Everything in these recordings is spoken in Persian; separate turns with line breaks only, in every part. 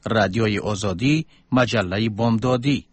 رادیوی آزادی، مجله بامدادی.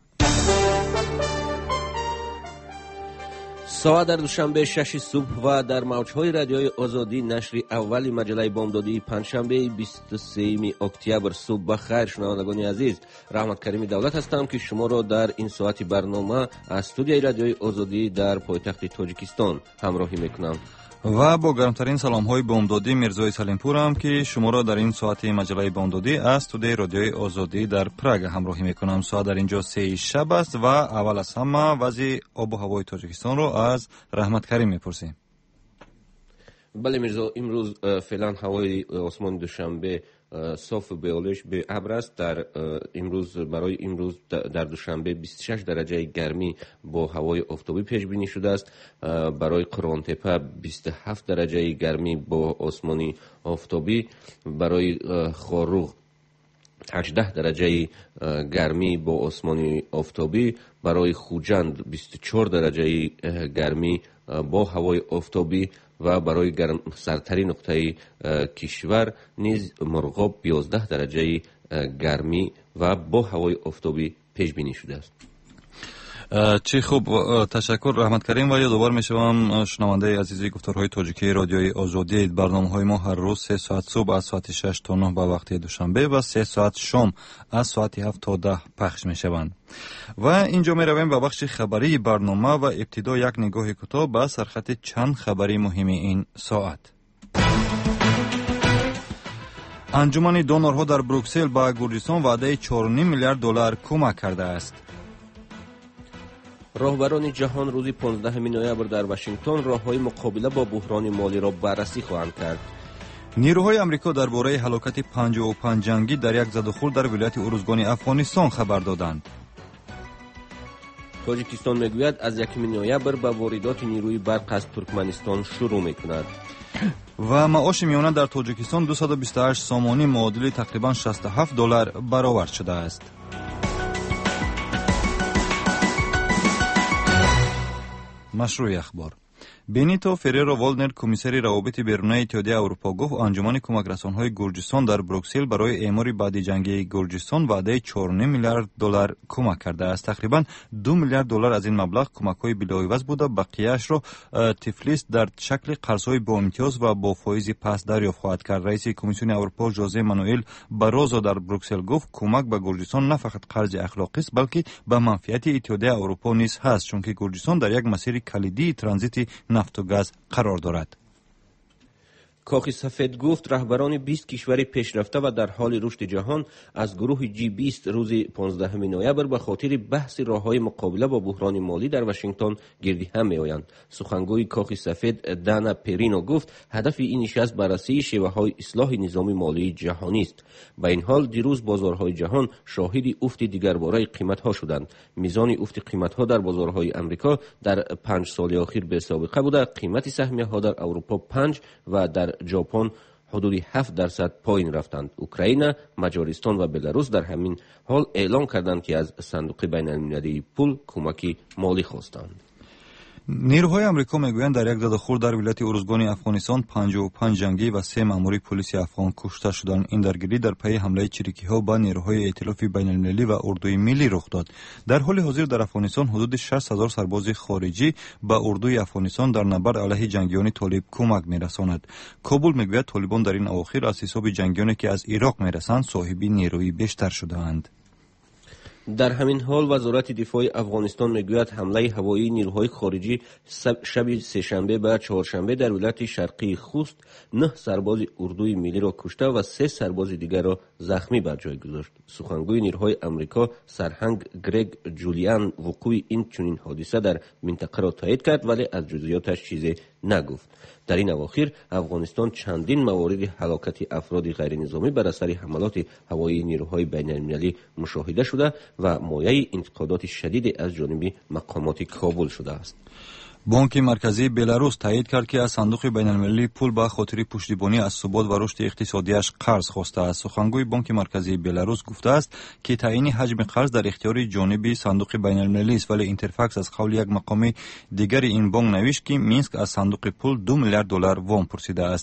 ساعت در دوشنبه 6 صبح و در موجهای رادیوی آزادی نشر اولی مجله بامدادی پنجشنبه 23 اکتبر. صبح بخیر شنوندگان عزیز، رحمت کریمی دولت هستم که شما را در این ساعت برنامه از استودیوی رادیوی آزادی در پایتخت تاجیکستان همراهی میکنم
و با گرمترین سلام های بامدادی میرزای سلیمپورم که شما را در این ساعت مجله بامدادی از استودیوی رادیوی آزادی در پراگ همراهی میکنم. ساعت در اینجا 3 شب است و اول از همه وضع آب و هوای تاجیکستان را از رحمت کریم میپرسیم.
بله میرزا، امروز فعلا هوای آسمان دوشنبه صاف و بیالش به ابر است. برای امروز در دوشنبه 26 درجه گرمی با هوای آفتابی پیش بینی شده است. برای قرانتپه 27 درجه گرمی با آسمان آفتابی، برای خاروغ 18 درجه گرمی با آسمان آفتابی، برای خوجند 24 درجه گرمی با هوای آفتابی و برای گرم سرترین نقطه کشور نیز مرغاب 11 درجه گرمی و با هوای آفتابی پیش بینی شده است.
چی خوب، تشکر رحمت کریم. و یادآور میشوم شنونده عزیزی گفتارهای تاجیکی رادیوی آزادی، برنامه‌های ما هر روز 3 ساعت صبح از ساعت 6 تا 9 به وقت دوشنبه و 3 ساعت شام از ساعت 7 تا 10 پخش میشوند. و اینجا می رویم به بخش خبری برنامه و ابتدا یک نگاه کوتاه به سرخط چند خبری مهم این ساعت. انجمن دونورها در بروکسل به گرجستان وعده 4.5 میلیارد دلار کمک کرده است.
راهبران جهان روز 15 نوامبر در واشنگتن راههای مقابله با بحران مالی را بررسی خواهند کرد.
نیروهای آمریکا درباره هلاکت 55 جنگی در یک زدوخورد در ولایت ارزگان افغانستان خبر دادند.
تاجیکستان میگوید از 1 نوامبر به واردات نیروی برق از ترکمنستان شروع میکند.
و معاش میانه در تاجیکستان 228 سامانی معادل تقریبا 67 دلار برآورد شده است. مشروع اخبار. بینیتو فریرو والنر، کمیسر روابط بیرونی اتحادیه اروپا، گفت انجمن کمک رسان‌های گرجستان در بروکسل برای اعمار بعد جنگی گرجستان وعده 4.5 میلیارد دلار کمک کرده است. تقریبا 2 میلیارد دلار از این مبلغ کمک‌های بلاعوض بوده، بقیه‌اش را تفلیس در شکل قرض‌های با امتیاز و با فایز پست دریافت خواهد کرد. رئیس کمیسیون اروپا ژوزه مانوئل باروزو در بروکسل گفت کمک به گرجستان نه فقط قرض اخلاقی است بلکه به منفعت اتحادیه اروپا نیز هست، چون که گرجستان در یک مسیر کلیدی ترانزیت نفت و گاز قرار دارد.
کاخ سفید گفت رهبران 20 کشور پیشرفته و در حال رشد جهان از گروه G20 روز 15 نوامبر به خاطر بحث راههای مقابله با بحران مالی در واشنگتن گردی هم میآیند. سخنگوی کاخ سفید دانا پرینو گفت هدف این نشست بررسی شیوه‌های اصلاح نظام مالی جهانی است. با این حال دیروز بازارهای جهان شاهد افت دیگرباره قیمت‌ها شدند. میزان افت قیمت‌ها در بازارهای آمریکا در 5 سال اخیر به سابقه بوده. قیمت سهمیه‌ها در اروپا 5 و در ژاپن حدود 7% پایین رفتند. اوکراین، مجارستان و بلاروس در همین حال اعلام کردند که از صندوق بین المللی پول کمک مالی خواستند.
نیروهای آمریکا میگویند در یک زدوخورد در ولایت ارزگان افغانستان 55 جنگی و 3 مأمور پلیس افغان کشته شدند. این درگیری در پی حمله چریکی‌ها به نیروهای ائتلاف بین المللی و اردوی ملی رخ داد. در حال حاضر در افغانستان حدود 60,000 سرباز خارجی به اردوی افغانستان در نبرد علیه جنگیان طالب کمک میرساند. کابل میگوید طالبان در این اواخر از حساب جنگیانی که از عراق میرسند صاحب نیروی بیشتر شده‌اند.
در همین حال وزارت دفاع افغانستان میگوید حمله هوایی نیروهای خارجی شب سه‌شنبه به چهارشنبه در ولایت شرقی خوست 9 سرباز اردوی ملی را کشته و 3 سرباز دیگر را زخمی بر جای گذاشت. سخنگوی نیروهای آمریکا سرهنگ گرگ جولیان وقوع این چنین حادثه در منطقه را تایید کرد ولی از جزئیاتش چیزی نگفت. در این اواخر افغانستان چندین موارد هلاکت افراد غیر نظامی بر اثر حملات هوایی نیروهای بین المللی مشاهده شده و مایه انتقادات شدید از جانب مقامات کابل شده است.
بانک مرکزی بلاروس تایید کرد که از صندوق بین المللی پول به خاطر پشتیبانی از ثبات و رشد اقتصادیش قرض خواسته است. سخنگوی بانک مرکزی بلاروس گفته است که تعیین حجم قرض در اختیار جانبی صندوق بین المللی است، ولی اینترفاکس از قول یک مقام دیگر این بانک نوشت که مینسک از صندوق پول 2 میلیارد دلار وام پرسیده است.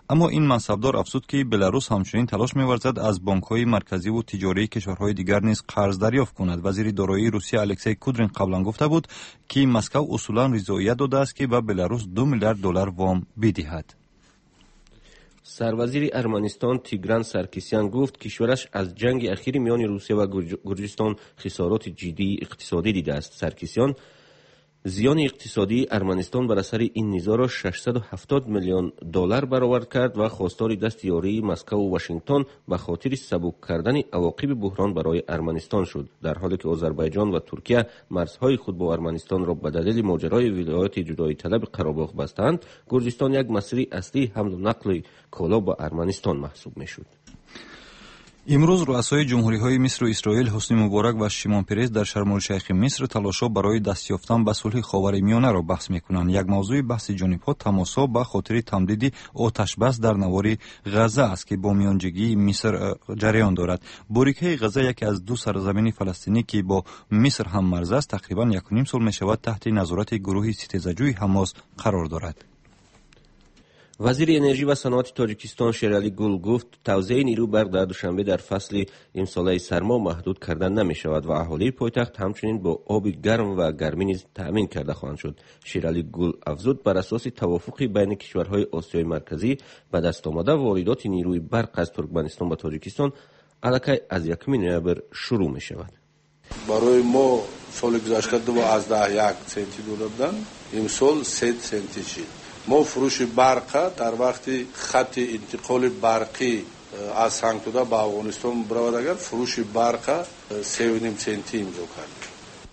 اما این منصبدار افزود که بلاروس همچنین تلاش می‌ورزد از بانک‌های مرکزی و تجاری کشورهای دیگر نیز قرض دریافت کند. وزیر دارایی روسیه الکسی کودرین قبلا گفته بود که مسکو اصولا رضایت داده است که به بلاروس 2 میلیارد دلار وام بدهد.
سروزیر ارمنستان تیگران سارکیسیان گفت کشورش از جنگ اخیر میان روسیه و گرجستان خسارات جدی اقتصادی دیده است. سارکیسیان زیان اقتصادی ارمنستان بر اثر این نزاع را 670 میلیون دلار برآورد کرد و خواستار دست یاری مسکو و واشنگتن به خاطر سبک کردن عواقب بحران برای ارمنستان شد، در حالی که آذربایجان و ترکیه مرزهای خود با ارمنستان را به دلیل ماجرای ولایت جدایی طلب قره‌باغ بستند. گرجستان یک مسیر اصلی حمل و نقل کالا به ارمنستان محسوب میشد.
امروز رؤسای جمهوری‌های مصر و اسرائیل حسنی مبارک و شیمون پرس در شرم الشیخ مصر تلاش‌ها برای دست یافتن به صلح خاورمیانه را بحث می‌کنند. یک موضوع بحث جانب‌ها تماس‌ها به خاطر تمدید آتش بس در نوار غزه است که با میانجیگی مصر جریان دارد. باریکه غزه یکی از دو سرزمین فلسطینی که با مصر هم مرز است تقریباً 1.5 سال می‌شود تحت نظارت گروه ستیزجوی حماس قرار دارد.
وزیر انرژی و صنعت تاجیکستان شیرالی گل گفت توزیع نیرو برق در دوشنبه در فصل امساله سرما محدود کردن نمی شود و اهالی پایتخت همچنین با آب گرم و گرمی نیز تأمین کرده خواهند شد. شیرالی گل افزود بر اساس توافقی بین کشورهای آسیای مرکزی به دست آمده واردات نیروی برق از ترکمنستان به تاجیکستان الکی از 1 نوامبر شروع می شود.
برای ما سال گذشته 12 سنتی دلار بودن، امسال 3 سنتی شد. ما فروش برق در وقتی خط انتقال برقی از سنگتودا به افغانستان برود اگر فروش برق 3.5 سنتی امضا کرد.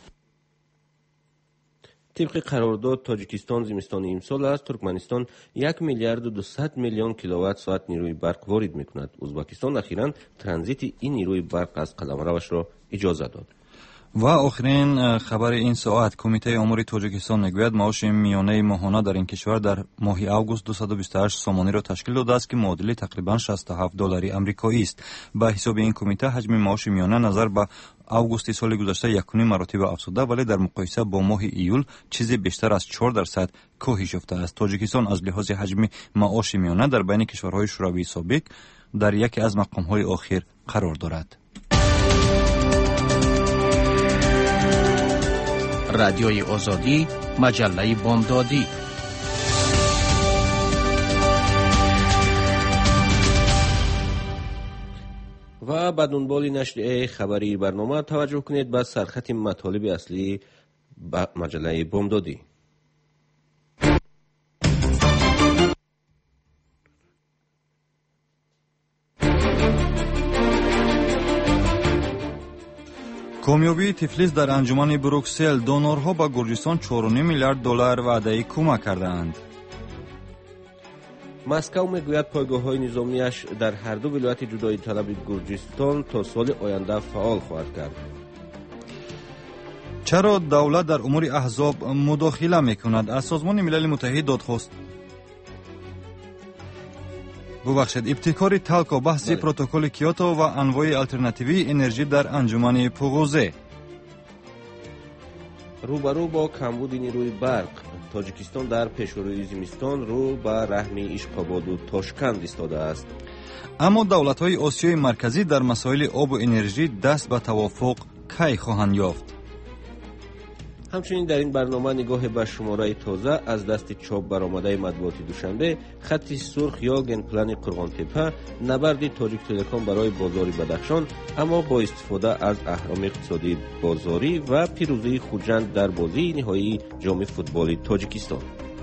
طبق قرارداد تاجیکستان زمستان امسال از ترکمنستان 1 میلیارد و 200 میلیون کیلووات ساعت نیروی برق وارد میکند. ازبکستان اخیراً ترانزیت این نیروی برق از قلمروش را اجازه داد.
و آخرین خبر این ساعت، کمیته امور تاجیکستان میگوید معاش میانه ماهانه در این کشور در ماه اوگوست 228 سومانی را تشکیل داده است که معادل تقریبا 67 دلاری آمریکایی است. به حساب این کمیته حجم معاش میانه نظر به اوگوست سال گذشته 1.5 مرتبه افزوده، ولی در مقایسه با ماه ایول چیزی بیشتر از 4% کاهش یافته است. تاجیکستان از لحاظ حجم معاش میانه در بین کشورهای شوروی سابق در یکی از مقام‌های آخر قرار دارد.
رادیوی آزادی، مجله بامدادی.
و به دنبال نشر خبری برنامه توجه کنید به سرخط مطالب اصلی مجله بامدادی.
کامیابی تفلیس در انجمن بروکسل، دونورها به گرجستان 4.5 میلیارد دلار وعده کمک کردند.
مسکو میگوید پایگاه‌های نظامیش در هر دو ولایت جدایی طلب گرجستان تا سال آینده فعال خواهد کرد.
چرا دولت در امور احزاب مداخله میکند؟ از سازمان ملل متحد دادخواست ابتکار تلک و بحث پروتکل کیوتو و انواع الटरनेटिव्ی انرژی در انجمن پوغوزه.
روبرو با کمبود نیروی برق، تاجیکستان در پیشروی زمستان رو به رحم اشقاباد و تاشکند ایستاده است.
اما دولت‌های آسیای مرکزی در مسائل آب و انرژی دست به توافق کی خواهند یافت؟
همچنین در این برنامه نگاه به شماره تازه از دست چاپ برآمده مطبوعات دوشنبه، خط سرخ یا گنپلان قرغانتپه، نبرد تاجیک تلکام برای بازار بدخشان اما با استفاده از اهرام اقتصادی بازاری و پیروزی خوجند در بازی نهایی جام فوتبال تاجیکستان.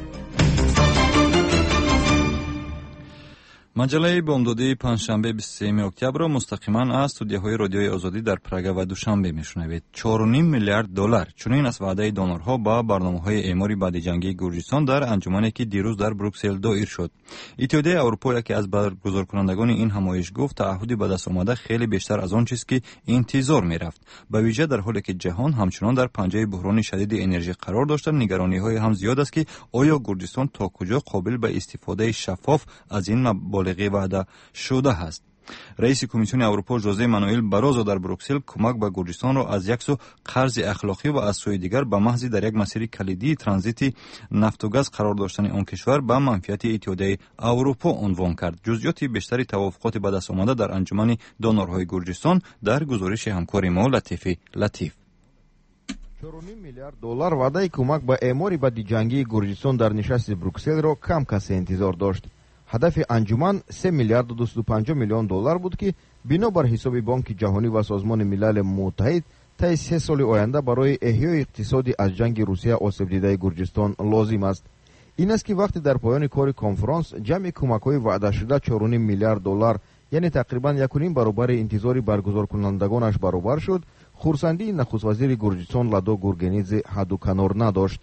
مجله بامدادی پنجشنبه 23 اکتبر را مستقیما از استودیوهای رادیوی آزادی در پراگ و دوشنبه میشنوید. 4.5 میلیارد دلار چنین از وعده دونورها با برنامه‌های اعماری بعد جنگی گرجستان در انجمنی که دیروز در بروکسل دایر شد. اتحادیه اروپا یکی از برگزارکنندگان این همایش گفت تعهدی به دست آمده خیلی بیشتر از آن چیزی که انتظار میرفت. به ویژه در حالی که جهان همچنان در پنجه بحران شدید انرژی قرار داشته، نگرانی‌های هم زیاد است که آیا گرجستان تا کجا قابل به استفاده شفاف از این مبالغ وعده شده است. رئیس کمیسیون اروپا ژوزه مانوئل باروزو در بروکسل کمک به گرجستان را از یک سو قرض اخلاقی و از سوی دیگر به محض در یک مسیر کلیدی ترانزیت نفت و گاز قرار داشتن آن کشور به منفعت اتحادیه اروپا عنوان کرد. جزئیات بیشتری توافقات به دست آمده در انجمن دونورهای گرجستان در گزارش همکار ما لطیف.
4.5 میلیارد دلار وعده کمک به اعماری بدیجنگی گرجستان در نشست بروکسل را کم کسی انتظار داشت. هدف انجمن 3 میلیارد و 250 میلیون دلار بود که بنابر حساب بانک جهانی و سازمان ملل متحد طی 3 سال آینده برای احیای اقتصادی از جنگ روسیه آسیب دیده گرجستان لازم است. این است که وقتی در پایان کار کنفرانس جمع کمک‌های وعده شده 4.5 میلیارد دلار یعنی تقریبا 1.5 برابر انتظار برگزار کنندگانش برابر شد، خورسندی نخست وزیر گرجستان لادو گورگنیدзе حد و کنار نداشت.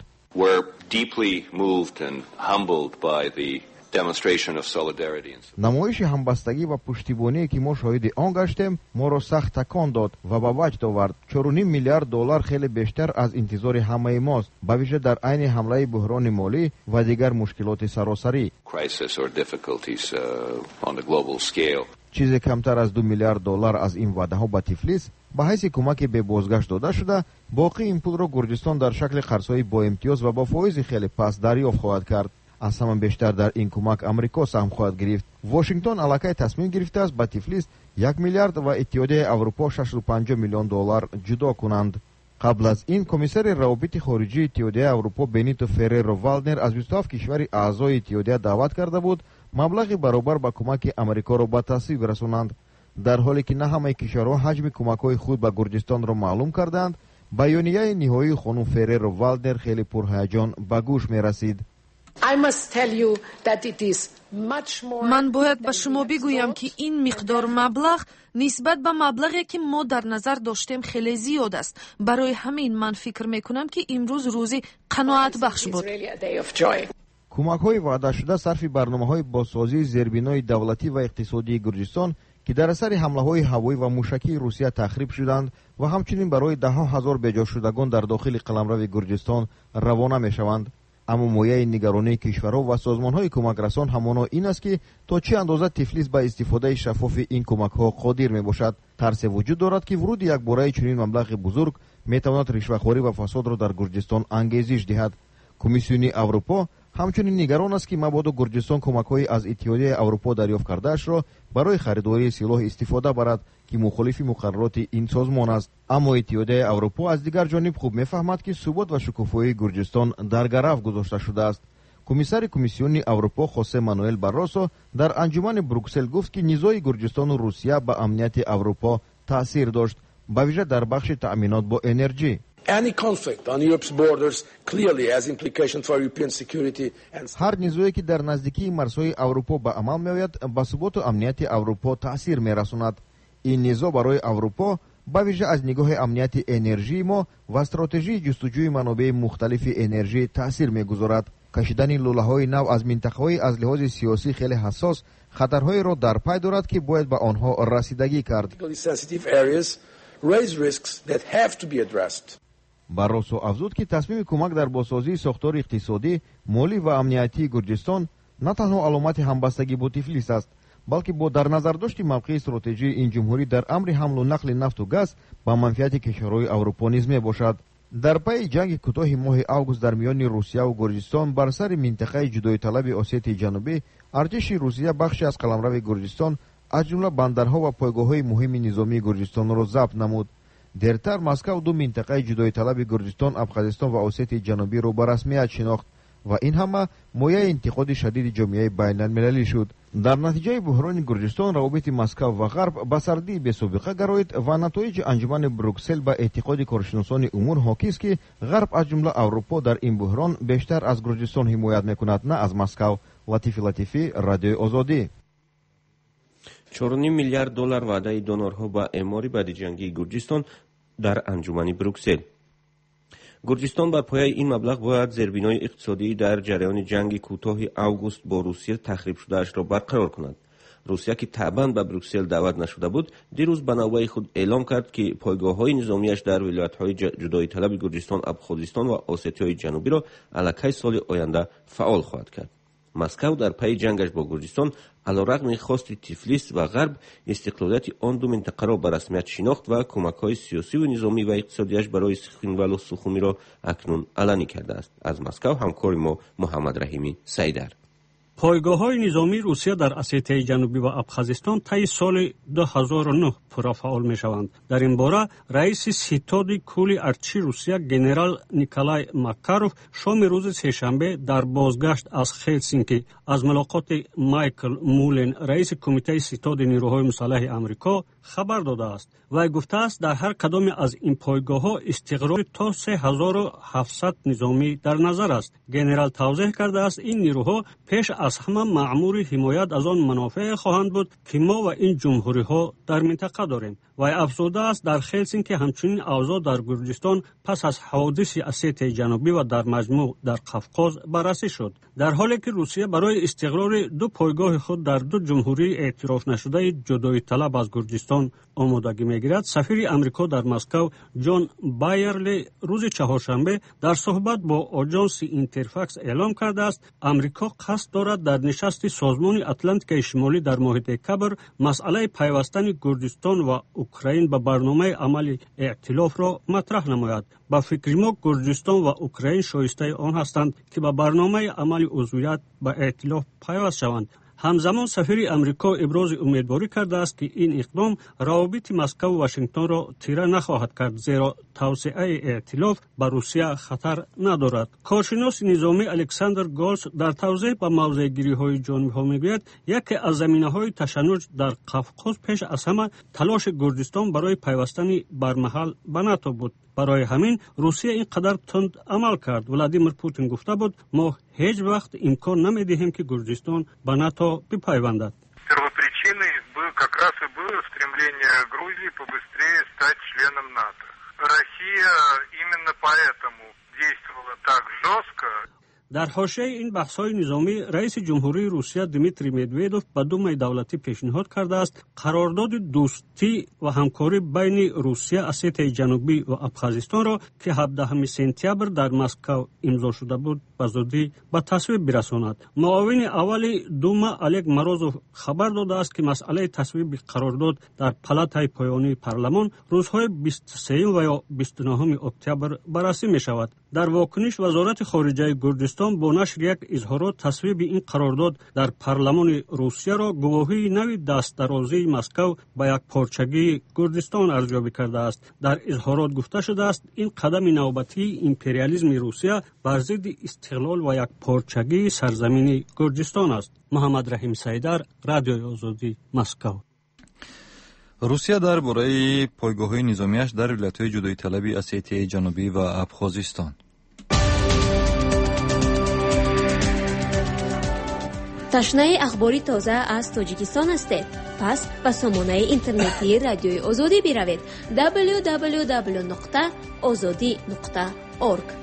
نمایش همبستگی و پشتیبانی که ما شاهد آن گشتیم ما را سخت تکان داد و به وجد آورد. 4.5 میلیارد دلار خیلی بیشتر از انتظار همه ماست، به ویژه در عین حمله بحران مالی و دیگر مشکلات سراسری. چیزی کمتر از 2 میلیارد دلار از این وعده ها به تفلیس به حیث کمک به بازگشت داده شده، باقی این پول را گرجستان در شکل قرض‌های با امتیاز و با فایز خیلی پست دریافت خواهد کرد. از همان بیشتر در این کمک امریکا سهم خواهد گرفت. واشنگتن علاقه تصمیم گرفته است به تفلیس 1 میلیارد و اتحادیه اروپا 650 میلیون دلار جدا کنند. قبل از این کمیسر روابط خارجی اتحادیه اروپا بنیتو فررو والدنر از 27 کشور اعضای اتحادیه دعوت کرده بود مبلغی برابر به کمک امریکا را به تصویب برسانند. در حالی که نه همه کشورها حجم کمک‌های خود به گرجستان را معلوم کردند، بیانیه نهایی خانم فررو والدنر خیلی پرهیجان به گوش می‌رسید.
من باید به شما بگویم که این مقدار مبلغ نسبت به مبلغی که ما در نظر داشتیم خیلی زیاد است. برای همین من فکر میکنم که امروز روزی قناعت بخش بود.
کمک‌های وعده شده صرف برنامه‌های بازسازی زیربنای دولتی و اقتصادی گرجستان که در اثر حمله‌های هوایی و موشکی روسیه تخریب شدند و همچنین برای ده‌ها هزار بجا شدگان در داخل قلمرو گرجستان روانه می‌شوند. اما مایه نگرانی کشورها و سازمان‌های کمک رسان همانا این است که تا چه اندازه تفلیس به استفاده شفاف این کمک‌ها قادر میباشد. ترس وجود دارد که ورود یک باره چنین مبلغ بزرگ میتواند رشوه‌خواری و فساد را در گرجستان انگیزش دهد. کمیسیون اروپا همچنین نگران است که مبادا گرجستان کمک‌های از اتحادیه اروپا دریافت کرده‌اش را برای خریداری سلاح استفاده برد که مخالف مقررات این سازمان است. اما اتحادیه اروپا از دیگر جانب خوب می‌فهمد که ثبات و شکوفایی گرجستان در گرفت گذاشته شده است. کمیسر کمیسیون اروپا خوسه مانوئل باروزو در انجمن بروکسل گفت که نزاع گرجستان و روسیه به امنیت اروپا تأثیر داشت، به ویژه در بخش تأمینات با انرژی. هر نزاعی که در نزدیکی مرزهای اروپا به عمل می‌آید به ثبات و امنیت اروپا تأثیر می‌رساند. این نزاع برای اروپا به ویژه از نگاه امنیت انرژی ما و استراتژی جستجوی منابع مختلف انرژی تأثیر می‌گذارد. کشیدن لوله‌های نو از منطقه‌های از لحاظ سیاسی خیلی حساس خطرهایی را در پی دارد که باید به آنها رسیدگی کرد. باروزو افزود که تصمیم کمک در بازسازی ساختار اقتصادی، مالی و امنیتی گرجستان نه تنها علامت همبستگی با تفلیس است، بلکه با در نظر داشت موقع استراتژی این جمهوری در امر حمل و نقل نفت و گاز با منفعت کشورهای اروپا نیز میباشد. در پی جنگ کوتاه ماه آگوست در میان روسیه و گرجستان بر سر منطقه جدای طلب آسیای جنوبی، ارتش روسیه بخشی از قلمرو گرجستان از جمله بندرها و پایگاه‌های مهم نظامی گرجستان را ضبط نمود. دیرتر مسکو دو منطقه جدای طلب گرجستان، افغانستان و آسیای جنوبی را به رسمیت شناخت و این همه مایه انتقاد شدید جامعه بین المللی شد. در نتیجه بحران گرجستان روابط مسکو و غرب به سردی بی‌سابقه گرایید و نتایج انجمن بروکسل به اعتقاد کارشناسان امور حاکی است که غرب از جمله اروپا در این بحران بیشتر از گرجستان حمایت میکند نه از مسکو. لطیفی رادیو آزادی.
4.5 میلیارد دلار وعده دونورها با اعماری بدیجنگی گرجستان در انجمن بروکسل. گرجستان بر پایه این مبلغ باید زیربنای اقتصادی در جریان جنگ کوتاه آگوست با روسیه تخریب شده‌اش را برقرار کند. روسیه که طبعاً به بروکسل دعوت نشده بود، دیروز به نوبه خود اعلام کرد که پایگاه‌های نظامیش در ولایت‌های جدای طلب گرجستان، ابخازستان و آسیای جنوبی را علاقه سال آینده فعال خواهد کرد. مسکو در پی جنگش با گرجستان علیرغم خواست تیفلیس و غرب استقلالیت آن دو منطقه را به رسمیت شناخت و کمک‌های سیاسی و نظامی و اقتصادیش برای سخنور سخومی را اکنون علنی کرده است. از مسکو همکار ما محمد رحیمی سیدر.
پایگاه‌های نظامی روسیه در اسیته جنوبی و ابخازستان طی سال 2009 پورا فعال می‌شوند. در این باره رئیس ستاد کل ارتش روسیه گنرال نیکولای ماکاروف شام روز سه‌شنبه در بازگشت از هلسینکی از ملاقات مایکل مولن رئیس کمیته ستاد نیروهای مسلح آمریکا خبر داده است. وی گفته است در هر کدام از این پایگاه‌ها استقرار تا 3700 نظامی در نظر است. گنرال توضیح کرده است این نیروها پیش از همه مأمور حمایت از آن منافع خواهند بود که ما و این جمهوری‌ها در منطقه داریم. و افزوده است در هلسینکی همچنین اوضاع در گرجستان پس از حوادث اسیته جنوبی و در مجموع در قفقاز بررسی شد. در حالی که روسیه برای استقرار دو پایگاه خود در دو جمهوری اعتراف نشده جدایی طلب از گرجستان آمادگی می‌گیرد، سفیر آمریکا در مسکو جان بایرلی روز چهارشنبه در صحبت با آژانس اینترفاکس اعلام کرده است آمریکا قصد دارد در نشست سازمان اتلانتیک شمالی در محیط کبر مسئله پیوستن گرجستان و اوکراین به برنامه عملی ائتلاف را مطرح نماید. با فکر ما گرجستان و اوکراین شایسته آن هستند که به برنامه عملی عضویت به ائتلاف پیوست شوند. همزمان سفیر آمریکا ابراز امیدواری کرده است که این اقدام روابط مسکو و واشنگتن را تیره نخواهد کرد، زیرا توسعه ائتلاف به روسیه خطر ندارد. کارشناس نظامی الکساندر گالس در توضیح به موضع‌گیری‌های جانبی‌ها می‌گوید یکی از زمینه‌های تشنج در قفقاز پیش از همه تلاش گرجستان برای پیوستن برمحل به ناتو بود. برای همین روسیه اینقدر تند عمل کرد. ولادیمیر پوتین گفته بود ما هیچ وقت امکان نمی‌دهیم که گرجستان به ناتو بپیوندد.
Первопричиной как раз и было стремление Грузии побыстрее стать членом НАТО. Россия именно поэтому действовала так жестко.
در حاشیه این بحث‌های نظامی رئیس جمهوری روسیه دیمیتری مدویدوف به دومای دولتی پیشنهاد کرده است قرارداد دوستی و همکاری بین روسیه، اسیته جنوبی و ابخازستان را که 17 سپتامبر در مسکو امضا شده بود به زودی به تصویب برساند. معاون اول دوما الگ مروزوف خبر داده است که مسئله تصویب قرارداد در پالاتای پایانی پارلمان روزهای 23 و یا 29 اکتبر بررسی می شود. در واکنش وزارت خارجه گرجستان با نشر یک اظهارات تصویب این قرارداد در پارلمان روسیه را گواهی نوی دست درازی مسکو به یک پارچگی گرجستان ارزیابی کرده است. در اظهارات گفته شده است این قدم نوبتی امپریالیسم روسیه بر ضد استقلال و یک پارچگی سرزمین گرجستان است. محمد رحیم سیدر، رادیوی آزادی، مسکو.
روسیه درباره پایگاه‌های نظامیش در ولایت‌های جدایی طلبی اسیته جنوبی و ابخازستان.
تشنه اخباری تازه از تاجیکستان هستید؟ پس به سامانه اینترنتی رادیوی آزادی بروید www.azadi.org.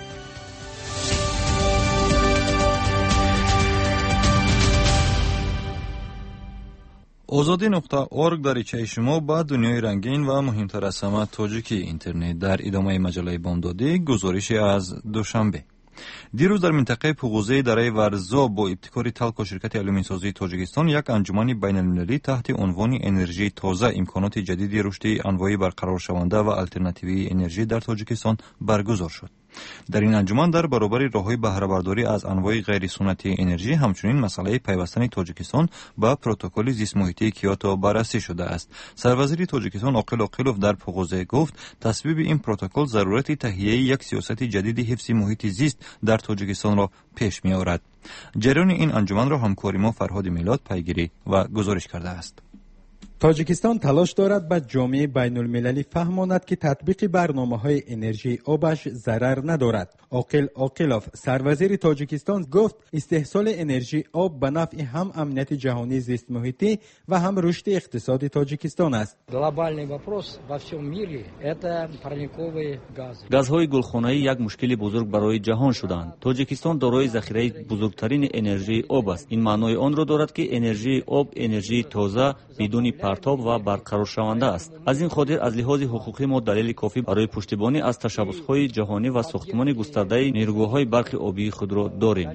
azadi.org در ایچه شما با دنیای رنگین و مهمتر از همه تاجیکی اینترنت. در ادامه مجله بامدادی گزارشی از دوشنبه. دیروز در منطقه پوغوزه درای ورزا با ابتکار تلک و شرکت علومی‌سازی تاجیکستان یک انجمن بین‌المللی تحت عنوان انرژی تازه امکانات جدید رشد انواع برقرار شونده و الترناتیوی انرژی در تاجیکستان برگزار شد. در این انجمن در برابر راه‌های بهره برداری از انواع غیر سنتی انرژی همچنین مسئله پیوستن تاجیکستان با پروتکل زیست محیطی کیوتو بررسی شده است. سروزیر تاجیکستان عاقل عاقلوف در پوغوزه گفت تصویب این پروتکل ضرورت تهیه یک سیاست جدید حفظ محیط زیست در تاجیکستان را پیش می آورد. جریان این انجمن را همکاری ما فرهاد میلاد پیگیری و گزارش کرده است.
تاجیکستان تلاش دارد به جامعه بین المللی فهماند که تطبیق برنامه‌های انرژی آبش ضرر ندارد. عاقل عاقلوف سروزیر تاجیکستان گفت استحصال انرژی آب به نفع هم امنیت جهانی زیست محیطی و هم رشد اقتصاد تاجیکستان است.
گازهای گلخانه‌ای یک مشکل بزرگ برای جهان شدند. تاجیکستان دارای ذخیره بزرگترین انرژی آب است. این معنای آن را دارد که انرژی آب انرژی تازه بدون پرتاب و برقرار شونده است. از این خاطر از لحاظ حقوقی ما دلیل کافی برای پشتیبانی از تشبس‌های جهانی و ساختمان گسترده گسترده نیروگاه‌های برق آبی خود را داریم.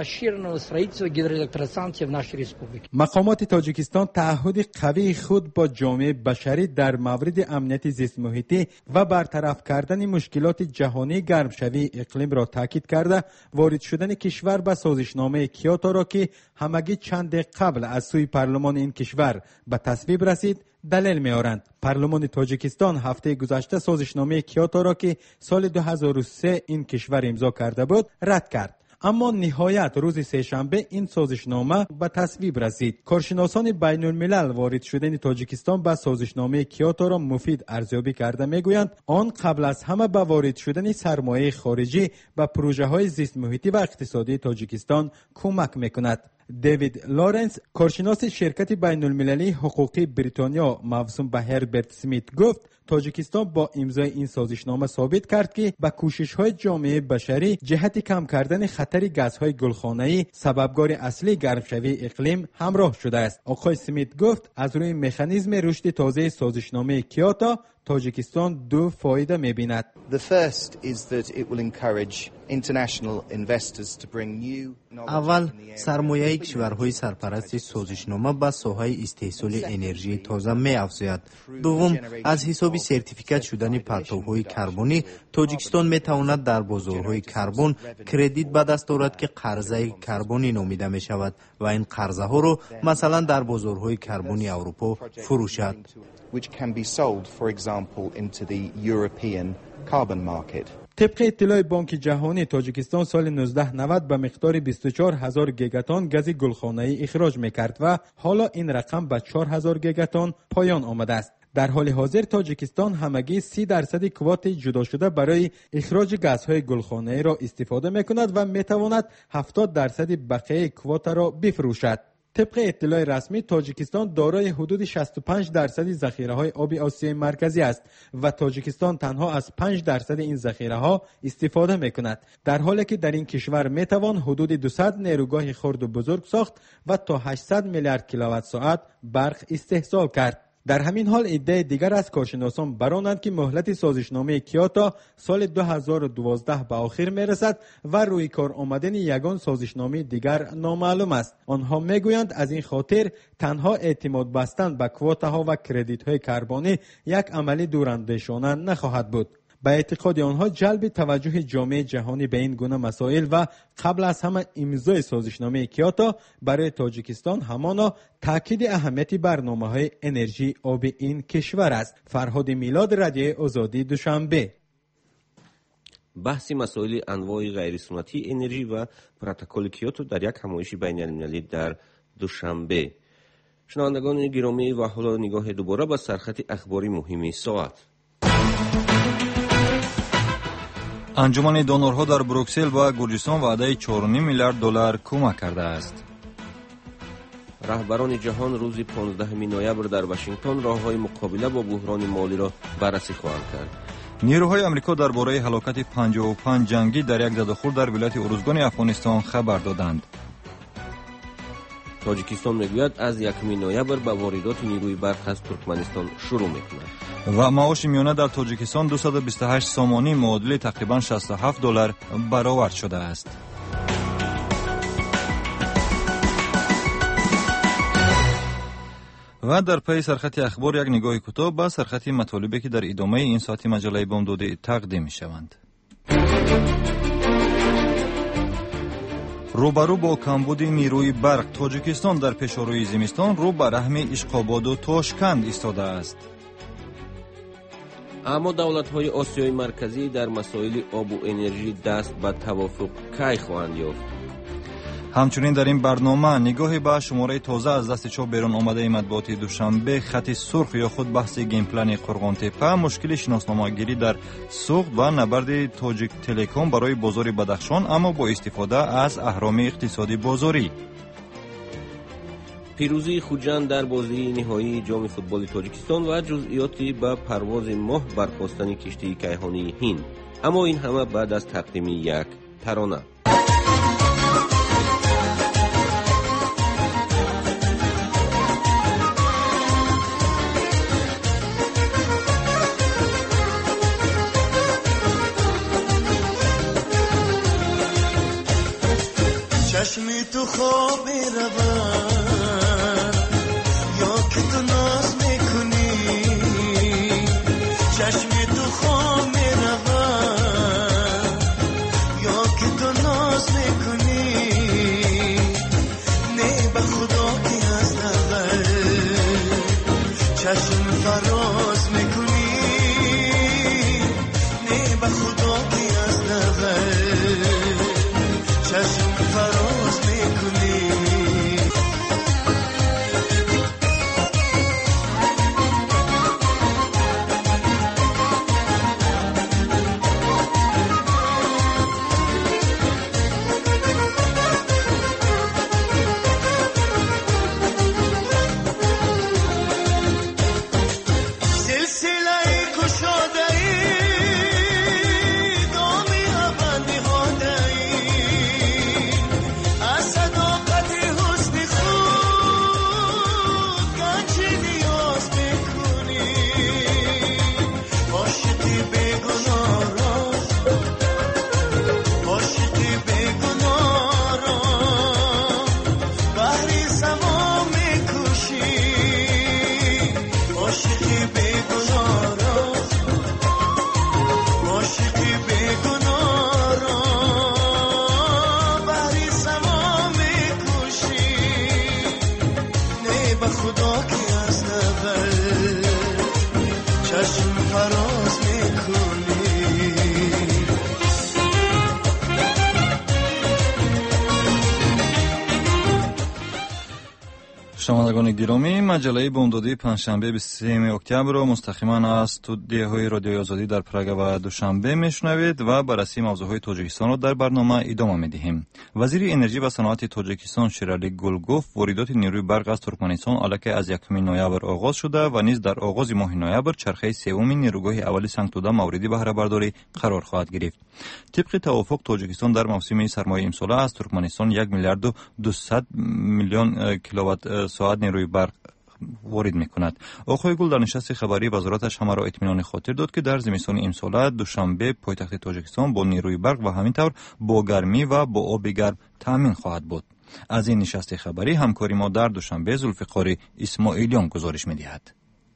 مقامات تاجیکستان تعهد قوی خود با جامعه بشری در مورد امنیت زیست محیطی و برطرف کردن مشکلات جهانی گرمشوی اقلیم را تاکید کرده وارد شدن کشور به سازشنامه کیوتو را که همگی چند قبل از سوی پارلمان این کشور به تصویب رسید دلیل می‌آورند. پارلمان تاجیکستان هفته گذشته سازشنامه کیوتو را که سال 2003 این کشور امضا کرده بود رد کرد. اما نهایت روز سه‌شنبه این سازشنامه به تصویب رسید. کارشناسان بین الملل وارد شدن تاجیکستان به سازشنامه کیوتو را مفید ارزیابی کرده میگویند آن قبل از همه به وارد شدن سرمایه خارجی به پروژه‌های زیست محیطی و اقتصادی تاجیکستان کمک میکند. دیوید لارنس کارشناس شرکت بین المللی حقوقی بریتانیا موسوم به هربرت سمیت گفت تاجیکستان با امضای این سازشنامه ثابت کرد که به کوشش‌های جامعه بشری جهت کم کردن خطر گازهای گلخانه‌ای سببگار اصلی گرمشوی اقلیم همراه شده است. آقای سمیت گفت از روی مکانیزم رشد تازه سازشنامه کیوتو تاجیکستان دو فایده می‌بیند.
اول سرمایه کشورهای سرپرست سازشنامه به ساحه استحصال انرژی تازه می‌افزاید. دوم از حساب سرتیفیکات شدن پرتوهای کربنی تاجیکستان می‌تواند در بازارهای کربن کردیت به دست آورد که قرضه کربنی نامیده می‌شود و این قرضه ها را مثلا در بازارهای کربنی اروپا فروشد.
طبق اطلاع بانک جهانی تاجیکستان سال 1990 به مقدار 24,000 گیگاتن گاز گلخانه‌ای اخراج می‌کرد و حالا این رقم به 4,000 گیگاتن پایان آمده است. در حال حاضر تاجیکستان همگی 30% کوات جدا شده برای اخراج گازهای گلخانه‌ای را استفاده می‌کند و می‌تواند 70% بقیه کوات را بفروشد. طبق اطلاع رسمی تاجیکستان دارای حدود 65% ذخیره‌های آب آسیای مرکزی است و تاجیکستان تنها از 5% این ذخیره‌ها استفاده می‌کند، در حالی که در این کشور می‌توان حدود 200 نیروگاه خرد و بزرگ ساخت و تا 800 میلیارد کیلووات ساعت برق استحصال کرد. در همین حال ایده دیگر از کارشناسان برآورد که مهلت سازشنامه کیوتو سال 2012 به آخر میرسد و روی کار آمدن یگان سازشنامه دیگر نامعلوم است. آنها میگویند از این خاطر تنها اعتماد بستن به کوتاها و کردیت های کربنی یک عمل دوراندیشانه نخواهد بود. به اعتقاد آنها جلب توجه جامعه جهانی به این گونه مسائل و قبل از همه امضای سازشنامه کیوتو برای تاجیکستان همانا تاکید اهمیت برنامه‌های انرژی آب این کشور است. فرهاد میلاد، رادیوی آزادی، دوشنبه.
بحث مسائل انواع غیر سنتی انرژی و پروتکل کیوتو در یک همایش بین المللی در دوشنبه. شنوندگان گرامی و حالا نگاه دوباره به سرخط اخباری مهمی ساعت.
انجمن دونورها در بروکسل و گرجستان وعده 4.5 میلیارد دلار کمک کرده است.
رهبران جهان روز 15 نوامبر در واشنگتن راه‌های مقابله با بحران مالی را بررسی خواهند کرد.
نیروهای آمریکا درباره هلاکت 55 جنگی در یک زدوخورد در ولایت ارزگان افغانستان خبر دادند.
تاجیکستان میگوید از 1 نوامبر به واردات نیروی برق از ترکمنستان شروع می‌کند.
و معاش میانه در تاجیکستان 228 سامانی معادل تقریباً 67 دلار برآورد شده است. و در پی سرخط اخبار یک نگاه کوتاه به سرخط مطالبی که در ادامه این ساعت مجله بامداد تقدیم می‌شوند. روبرو با کمبود نیروی برق تاجیکستان در پیشروی زمستان رو به رحم اشقاباد و تاشکند ایستاده است.
اما دولت‌های آسیای مرکزی در مسائل آب و انرژی دست به توافق کی خواهند یافت؟
همچنین در این برنامه نگاهی به شماره تازه از دست چاپ بیرون آمده مطبوعات دوشنبه خط سرخ یا خود بحث گیم پلن قرغان تپه، مشکل شناسنامه‌گیری در سوخت و نبرد تاجیک تلکام برای بازار بدخشان اما با استفاده از اهرام اقتصادی بازاری.
پیروزی خوجند در بازی نهایی جام فوتبال تاجیکستان و جزئیاتی به پرواز ماه برخاستن کشتی کیهانی هند. اما این همه بعد از تقدیم یک ترانه.
چشم تو خام میرود یا که تو ناز میکنی نه به خدا که از اول چشم فراز میکنی نه به خدا که از اول چشم فراز میکنی
شنوندگان گرامی، مجله بامدادی پنجشنبه 23 اکتبر را مستقیما از استودیوهای رادیوی آزادی در پراگ و دوشنبه میشنوید و بررسی موضوعهای تاجیکستان را در برنامه ادامه میدهیم. وزیر انرژی و صنعت تاجیکستان شیرالی گل گفت واردات نیروی برق از ترکمنستان الکی از 1 نوامبر آغاز شده و نیز در آغاز ماه نوامبر چرخه سوم نیروگاه اولی سنگتودا موردی بهره برداری قرار خواهد گرفت. طبق توافق تاجیکستان در موسم سرمایه امسال از ترکمنستان 1 میلیارد و 200 میلیون کیلووات ساعت نیروی برق وارد میکند. آقای گل در نشست خبری وزارتش همه را اطمینان خاطر داد که در زمستان امسال دوشنبه پایتخت تاجیکستان با نیروی برق و همینطور با گرمی و با آب گرم تامین خواهد بود. از این نشست خبری همکاری ما در دوشنبه ذوالفقار اسماعیلیان گزارش میدهد.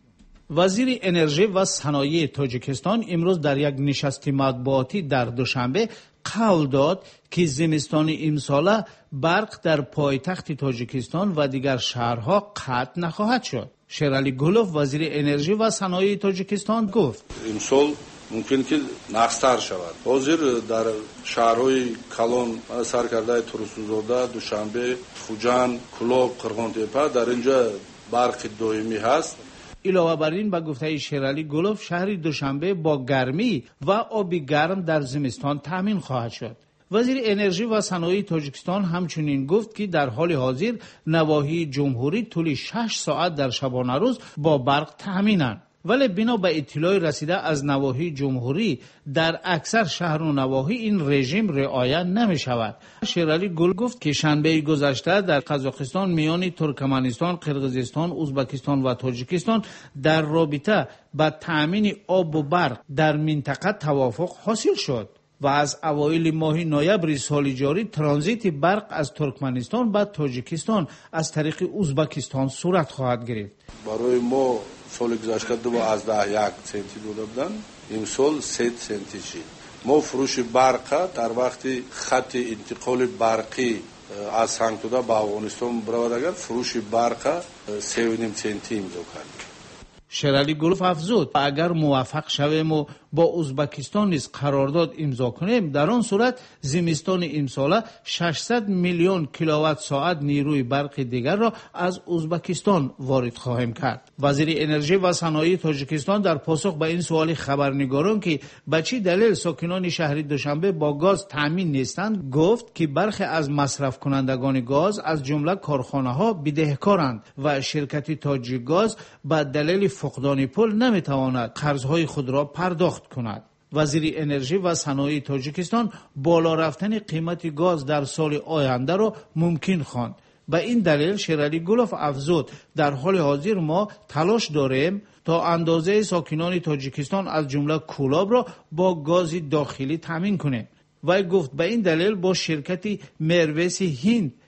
وزیر انرژی و صنایع تاجیکستان امروز در یک نشست مطبوعاتی در دوشنبه قول داد که زمستان امسال برق در پایتخت تاجیکستان و دیگر شهرها قطع نخواهد شد. شیرالی گلوف وزیر انرژی و صنایع تاجیکستان گفت
امسال ممکن که نقصتر شود. حاضر در شهرهای کلان سرکرده ترسونزاده، دوشنبه، خوجان، کلوب، قرغانتپه در اینجا برق دائمی هست.
علاوه بر این به گفته شیرالی گلوف شهر دوشنبه با گرمی و آب گرم در زمستان تامین خواهد شد. وزیر انرژی و صنایع تاجیکستان همچنین گفت که در حال حاضر نواحی جمهوری طول 6 ساعت در شبانه روز با برق تامینند. ولی بنا به اطلاع رسیده از نواحی جمهوری در اکثر شهر و نواحی این رژیم رعایت نمی شود. شیرالی گل گفت که شنبه گذشته در قزاقستان میان ترکمنستان، قرقیزستان، ازبکستان و تاجیکستان در رابطه با تامین آب و برق در منطقه توافق حاصل شد و از اوایل ماه نوامبر سال جاری ترانزیت برق از ترکمنستان به تاجیکستان از طریق ازبکستان صورت خواهد گرفت.
برای ما سال گذشته 12 سنتی داده بودن، امسال 3 سنتی شد. ما فروش برق در وقتی خط انتقال برقی از سنگتودا به افغانستان برود اگر فروش برق 3.5 سنتی امضا کردیم.
شیرالی گلوف افزود اگر موفق شویم و با ازبکستان نیز قرارداد امضا کنیم در آن صورت زمستان امسال 600 میلیون کیلووات ساعت نیروی برق دیگر را از ازبکستان وارد خواهیم کرد. وزیر انرژی و صنایع تاجیکستان در پاسخ به این سوال خبرنگاران که به چه دلیل ساکنان شهر دوشنبه با گاز تامین نیستند گفت که برخی از مصرف کنندگان گاز از جمله کارخانه‌ها بدهکارند و شرکت تاجیکگاز به دلیل فقدان پول نمیتواند قرضهای خود را پرداخت کند. وزیر انرژی و صنایع تاجیکستان بالا رفتن قیمت گاز در سال آینده را ممکن خواند. به این دلیل شیرالی گلوف افزود در حال حاضر ما تلاش داریم تا اندازه ساکنان تاجیکستان از جمله کولاب را با گاز داخلی تامین کنیم. وی گفت به این دلیل با شرکت مرویس هند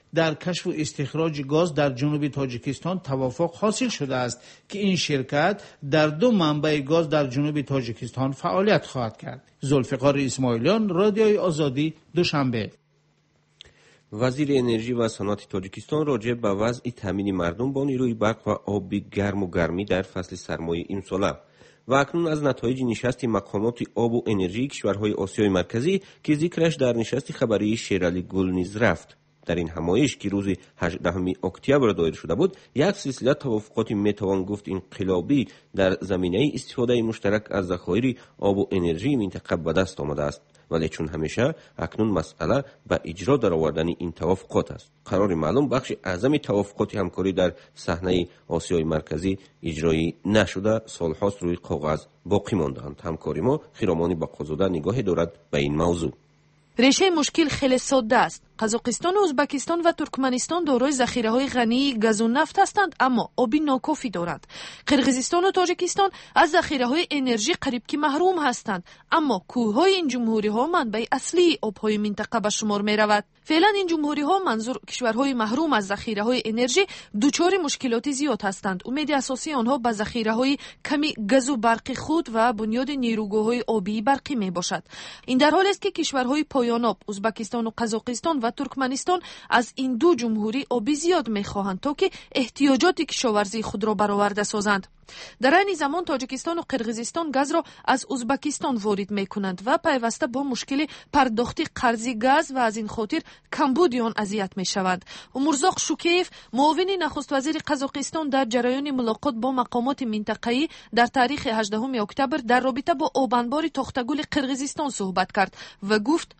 در کشف و استخراج گاز در جنوب تاجیکستان توافق حاصل شده است که این شرکت در 2 منبع گاز در جنوب تاجیکستان فعالیت خواهد کرد. ذوالفقار اسماعیلیان، رادیوی آزادی، دوشنبه.
وزیر انرژی و صنعت تاجیکستان راجع به وضع تامین مردم با نیروی برق و آب گرم و گرمی در فصل سرمای امسال و اکنون از نتایج نشست مقامات آب و انرژی کشورهای آسیای مرکزی که ذکرش در نشست خبری شیرعلی گل نیز رفت. در این همایش که روز 18 اکتبر دایر شده بود، یک سلسله توافقات میتوان گفت انقلابی در زمینه استفاده مشترک از ذخایر آب و انرژی منطقه به دست آمده است. ولی چون همیشه اکنون مسئله به اجرا در آوردن این توافقات است. قرار معلوم بخش اعظم توافقات همکاری در صحنه آسیای مرکزی اجرایی نشده، سالهاست روی کاغذ باقی مانده‌اند. همکاری ما خیرامانی بقازاده نگاهی دارد به این موضوع.
ریشه مشکل خیلی ساده است. قزاقستان و ازبکستان و ترکمنستان دارای ذخیره‌های غنی گاز و نفت هستند، اما آبی ناکافی دارند. قرقیزستان و تاجیکستان از ذخیره‌های انرژی قریب که محروم هستند، اما کوههای این جمهوری‌ها منبع اصلی آب‌های منطقه به شمار می‌رود. فعلا این جمهوری‌ها منظور کشورهای محروم از ذخیره‌های انرژی دچار مشکلات زیاد هستند. امید اساسی آنها به ذخیره‌های کمی گاز و برق خود و بنیاد نیروگاه‌های آبی برقی میباشد. این در حالی است که کشورهای پایان‌آب ازبکستان و قزاقستان و ترکمنستان از این 2 جمهوری آبی زیاد می‌خواهند تا که احتیاجات کشاورزی خود را برآورده سازند. در این زمان تاجیکستان و قرقیزستان گاز را از ازبکستان وارد می‌کنند و پیوسته با مشکل پرداخت قرض گاز و از این خاطر کمبود آن اذیت می‌شوند. امورزاق شوکیف، معاون نخست وزیر قزاقستان، در جریان ملاقات با مقامات منطقه‌ای در تاریخ 18 اکتبر در رابطه با آبانبار تختگل قرقیزستان صحبت کرد و گفت: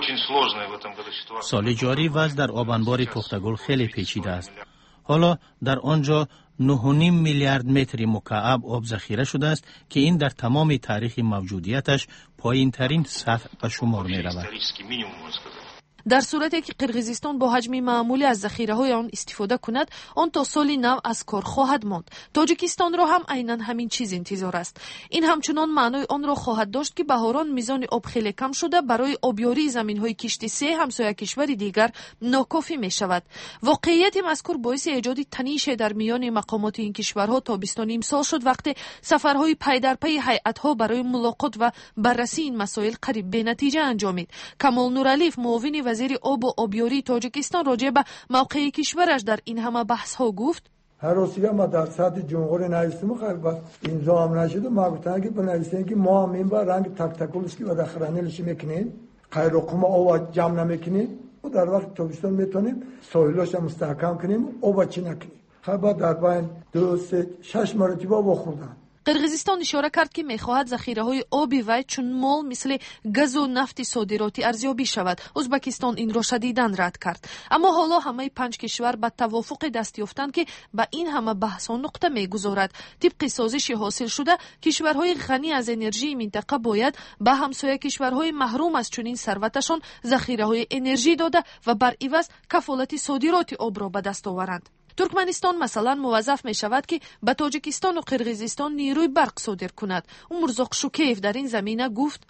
سال جاری وضع در آبانبار تختگل خیلی پیچیده است. حالا در آنجا 9.5 میلیارد متر مکعب آب ذخیره شده است که این در تمام تاریخ موجودیتش پایین ترین سطح به شمار می رود.
در صورتی که قرقیزستان با حجم معمولی از ذخیره‌های آن استفاده کند، آن تا سال نو از کار خواهد ماند. تاجیکستان را هم عیناً همین چیز انتظار است. این همچنان معنای آن را خواهد داشت که بهاران میزان آب خیلی کم شده برای آبیاری زمین‌های کشتی 3 همسایه کشور دیگر ناکافی می‌شود. واقعیت مذکور باعث ایجاد تنش در میان مقامات این کشورها تابستان امسال شد، وقتی سفرهای پی در پی هیئت‌ها برای ملاقات و بررسی این مسائل قریب به نتیجه انجامید. کمال نورعلیف، معاون وزیر آب و آبیاری تاجیکستان، راجع به موقع کشورش در این همه بحث ها گفت:
هر روزی ما در سطح جمهوری نویسیم خیلی امضا هم نشده. ما گفتن که بنویسیم که ما همین با رنگ تک تکولش که و داخلانیش میکنیم، خیر رقم آب جمع نمیکنیم و در وقت تابستان میتونیم سویلش مستحکم کنیم، آب چی نکنیم. خب در بین 2 3 6 مرتبه بخوردن.
قرقیزستان اشاره کرد که می‌خواهد ذخیره‌های آبی و چون مال مثل گاز و نفت صادراتی ارزیابی شود. ازبکستان این را شدیداً رد کرد. اما حالا همه 5 کشور به توافق دست یافتند که به این همه بحث‌ها نقطه می‌گذارد. طبق سازش حاصل شده، کشورهای غنی از انرژی منطقه باید به همسایه کشورهای محروم از چنین ثروتشان ذخیره‌های انرژی داده و بر عوض کفالت صادرات آب را به دست آورند. ترکمنستان مثلا موظف می شود که به تاجیکستان و قرقیزستان نیروی برق صادر کند. امورزاق شوکیف در این زمینه گفت: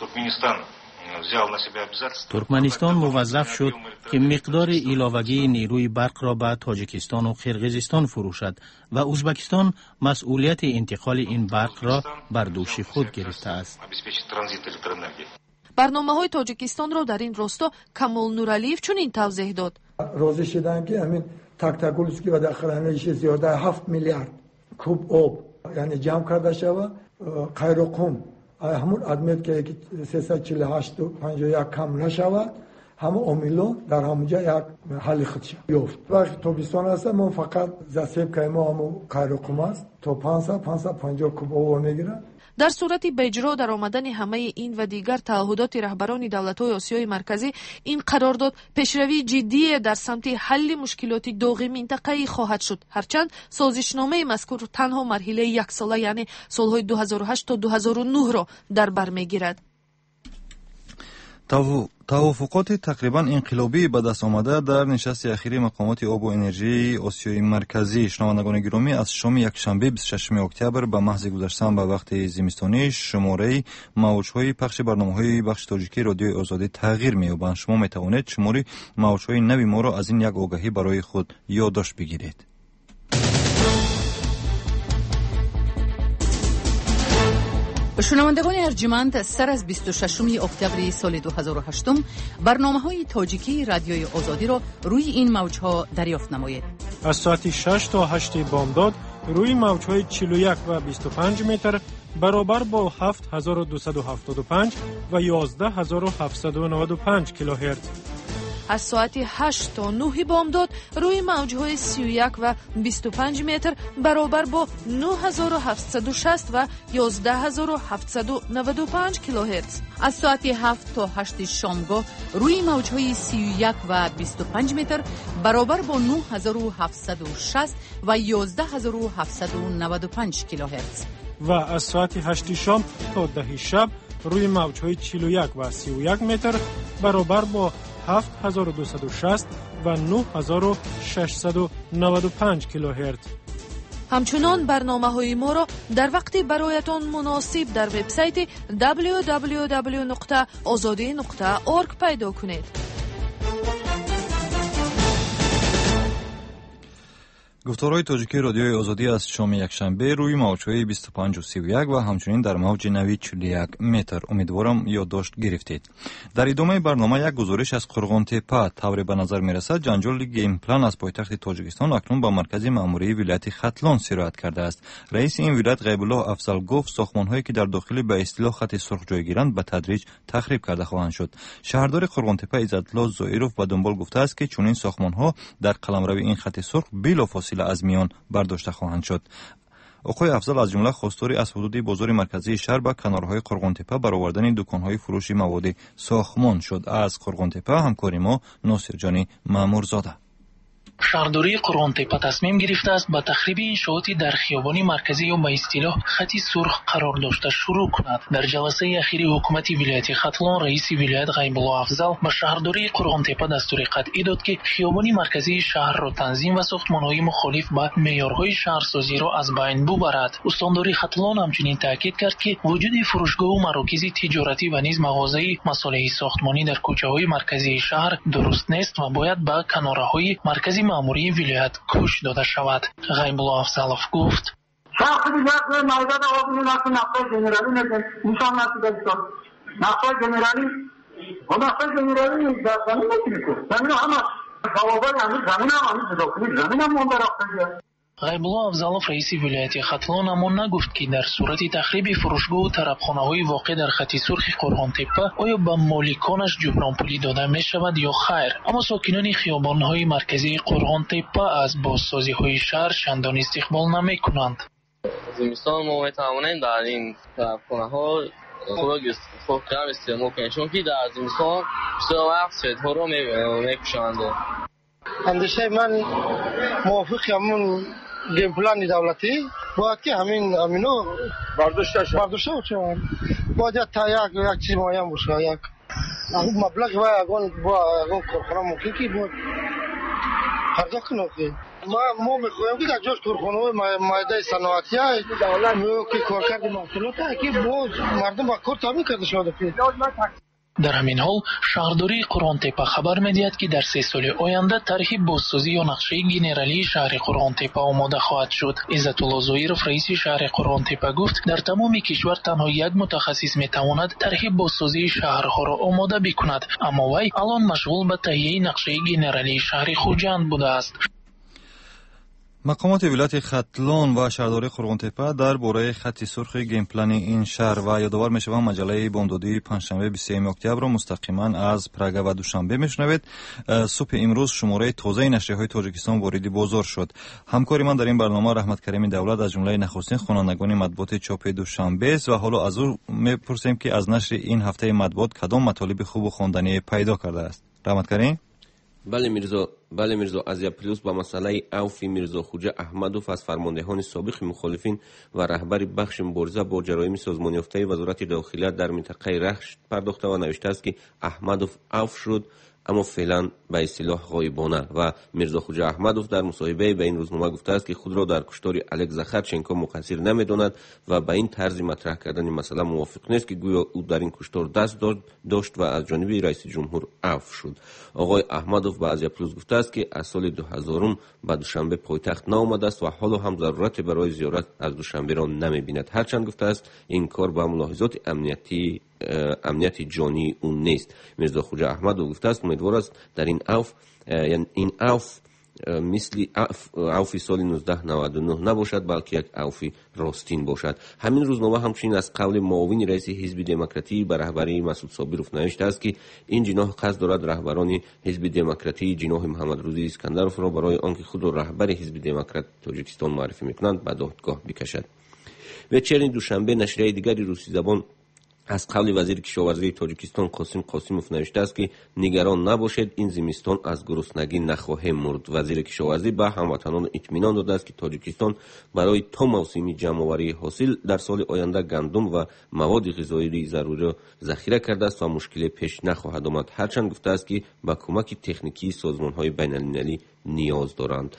ترکمنستان موظف شد که مقدار علاوگی نیروی برق را به تاجیکستان و قرقیزستان فروشد و ازبکستان مسئولیت انتقال این برق را بر دوش خود گرفته است.
برنامه‌های تاجیکستان را در این راستا کمال نورعلیف چنین توضیح داد:
روزی شدن که همین تک تکولش که و داخلانیش زیاده 7 میلیارد کوب آب یعنی جمع کرده شود. قیرقم همون ادمیت که 348 و 51 کم نشود، همه عاملان در همونجا یک حل خودش یافت. وقتی تابستان است ما فقط زسیب که ما همون قیرقم است تا 550 کوب آب میگیرن.
در صورت به اجرا در آمدن همه این و دیگر تعهدات رهبران دولت‌های آسیای مرکزی، این قرارداد پیشروی جدی در سمت حل مشکلات داغ منطقه‌ای خواهد شد. هرچند سازشنامه مذکور تنها مرحله 1 ساله یعنی سالهای 2008 تا 2009 را در بر میگیرد.
توافقات تقریبا انقلابی به دست آمده در نشست اخیری مقامات آب و انرژی آسیای مرکزی. شنوندگان گرامی، از شام یکشنبه 26 اکتبر به محض گذشتن به وقت زمستانی شماره موج‌های پخش برنامه‌های بخش تاجیکی رادیوی آزادی تغییر می‌یابند. شما می‌توانید شماره موج‌های نوی ما را از این یک آگهی برای خود یادداشت بگیرید.
شنوندگان ارجمند، سر از 26 اکتبر سال 2008 برنامه‌های تاجیکی رادیوی آزادی را روی این موج‌ها دریافت نمایید.
از ساعت 6 تا 8 بامداد روی موج‌های 41 و 25 متر برابر با 7275 و 11795 کیلوهرتز.
از ساعت 8 تا 9 بامداد روی موج‌های 31 و 25 متر برابر با 9760 و 11795 کیلوهرتز.
از ساعت 7 تا 8 شامگاه روی موج‌های 31 و 25 متر برابر با 9760 و 11795 کیلوهرتز.
و از ساعت 8 شام تا 10 شب روی موج‌های 41 و 31 متر برابر با 7260 و 9695 کیلوهرتز.
همچنان برنامه‌های ما را در وقتی برایتان مناسب در وبسایت www.azadi.org پیدا کنید.
گفتارهای تاجیکی رادیوی آزادی از شام یکشنبه روی موج‌های 25 و 31 و همچنین در موج نوی 41 متر. امیدوارم یادداشت گرفتید. در ادامه برنامه یک گزارش از قرغان تپه. طوری به نظر میرسد جنجال گیم پلان از پایتخت تاجیکستان اکنون به مرکز مأموری ولایت ختلان سرایت کرده است. رئیس این ولایت غیب الله افضل گفت ساختمان‌هایی که در داخل به اصطلاح خط سرخ جای گیرند به تدریج تخریب کرده خواهند شد. شهردار قرغان تپه عزت الله زائرов به دنبال گفته است که چنین ساختمان‌ها در قلمرو این خط سرخ بلافاصله از میان برداشته خواهند شد. آقای افضل از جمله خواستار از حدود بازار مرکزی شهر به کنارهای قرغان تپه برآوردن دکان‌های فروش مواد ساختمان شد. از قرغان تپه همکار ما ناصر جانی مامورزاده.
شهرداری قرغان تپه تصمیم گرفته است با تخریب انشاءاتی در خیابان مرکزی یا به اصطلاح خط سرخ قرار داشته شروع کند. در جلسه اخیر حکومت ولایت ختلان رئیس ولایت غیب الله افضل به شهرداری قرغان تپه دستور قطعی داد که خیابان مرکزی شهر را تنظیم و ساختمان‌های مخالف با معیارهای شهرسازی را از بین ببرد. استانداری ختلان همچنین تاکید کرد که وجود فروشگاه و مراکز تجارتی و نیز مغازه مصالح ساختمانی در کوچه‌های مرکزی شهر درست نیست و باید به کناره‌های مرکزی مأموری ولایت کوش داده شود. غیب الله افضلов گفت
شخصی بیاد مایدان آبی نقشه جنرالی نشان نشده نقشه جنرالی و نقشه جنرالی در زمین نکنید زمین همه خوابای زمین هم داخلی زمین هم مونده رفته.
غیب الله افضلов رئیس ولایت ختلان اما نگفت که در صورت تخریب فروشگاه و طرفخانه‌های واقع در خط سرخ قرغان تپه آیا به مالکانش جبران پولی داده می شود یا خیر. اما ساکنان خیابان‌های مرکزی قرغان تپه از بازسازی‌های شهر چندان استقبال نمی‌کنند.
زمستان ما می‌توانیم در این طرفخانه‌ها خوراک گرم استعمال کنیم چون که در زمستان بسیار وقت سویت‌ها را می‌پوشانند.
اندیشه من موافق همون گیم پلان دولتی باید که همینو برداشته شود باید تا یک چیز معین باشه یک مبلغ و اگون کارخانه ممکن که باید پرداخت کنه که ما میخوایم که در جاش کارخانه مایده صنعتی های که کارکرد محصولات که باز مردم با کار تامین کرده شده.
در همین حال شهرداری قرغان تپه خبر می‌دهد که در 3 سال آینده طرح بازسازی یا نقشه گنرالی شهر قرغان تپه آماده خواهد شد. عزت الله زائرов رئیس شهر قرغان تپه گفت در تمام کشور تنها یک متخصص می‌تواند طرح بازسازی شهرها را آماده بکند، اما وی الان مشغول به تهیه نقشه گنرالی شهر خوجند بوده است.
مقامات ولایت ختلان و شهرداری قرغان تپه در باره خط سرخ گیم پلان این شهر و یادآور می‌شوم مجله بامدادی پنجشنبه 23 اکتبر را مستقیما از پراگ و دوشنبه میشنوید. صبح امروز شماره تازه نشریه‌های تاجیکستان وارد بازار شد. همکار من در این برنامه رحمت کریم دولت از جمله نخستین خوانندگان مطبوعات چاپ دوشنبه است و حالا از او میپرسیم که از نشر این هفته مطبوعات کدام مطالب خوب و خواندنی پیدا کرده است. رحمت کریم.
بله میرزا، بله میرزا، از پلوس با مسئله عفو میرزا خوجه احمدوف از فرماندهان سابق مخالفین و رهبر بخش مبارزه با جرایم سازمان یافته وزارت داخله در منطقه رشت پرداخته و نوشته است که احمدوف عفو شد اما فعلا به اصطلاح غایبانه. و میرزا خوجه احمدوف در مصاحبه به این روزنامه گفته است که خود را در کشتار الک زاخارچنکو مقصر نمیداند و به این طرز مطرح کردن مسئله موافق نیست که گویا او در این کشتار دست داشت و از جانب رئیس جمهور عفو شد. آقای احمدوف به آزیا پلوس گفته است که از سال 2000 به دوشنبه پایتخت نآمده است و حالا هم ضرورت برای زیارت از دوشنبه را نمیبیند. هرچند گفته است این کار با ملاحظات امنیتی جانی اون نیست. میرزا خوجه احمدوف گفته است امیدوار است در این عفو یعنی این عفو مثل عفو سال 1999 نباشد بلکه یک عفو راستین باشد. همین روزنامه همچنین از قول معاون رئیس حزب دموکراتی به رهبری مسعود صابروف نوشته است که این جناح قصد دارد رهبران حزب دموکراتی جناح محمد روزی اسکندرов را برای آنکه خود را رهبر حزب دموکرات تاجیکستان معرفی میکنند به دادگاه بکشد. وچرین دوشنبه نشریه دیگری روسی زبان از قول وزیر کشاورزی تاجیکستان قاسم قاسیموف نوشته است که نگران نباشید این زمستان از گرسنگی نخواهیم مرد. وزیر کشاورزی به هموطنان اطمینان داده است که تاجیکستان برای تا موسم جمع‌آوری حاصل در سال آینده گندم و مواد غذایی ضروری را ذخیره کرده است و مشکلی پیش نخواهد آمد. هرچند گفته است که به کمک تکنیکی سازمان‌های بین‌المللی نیاز دارند.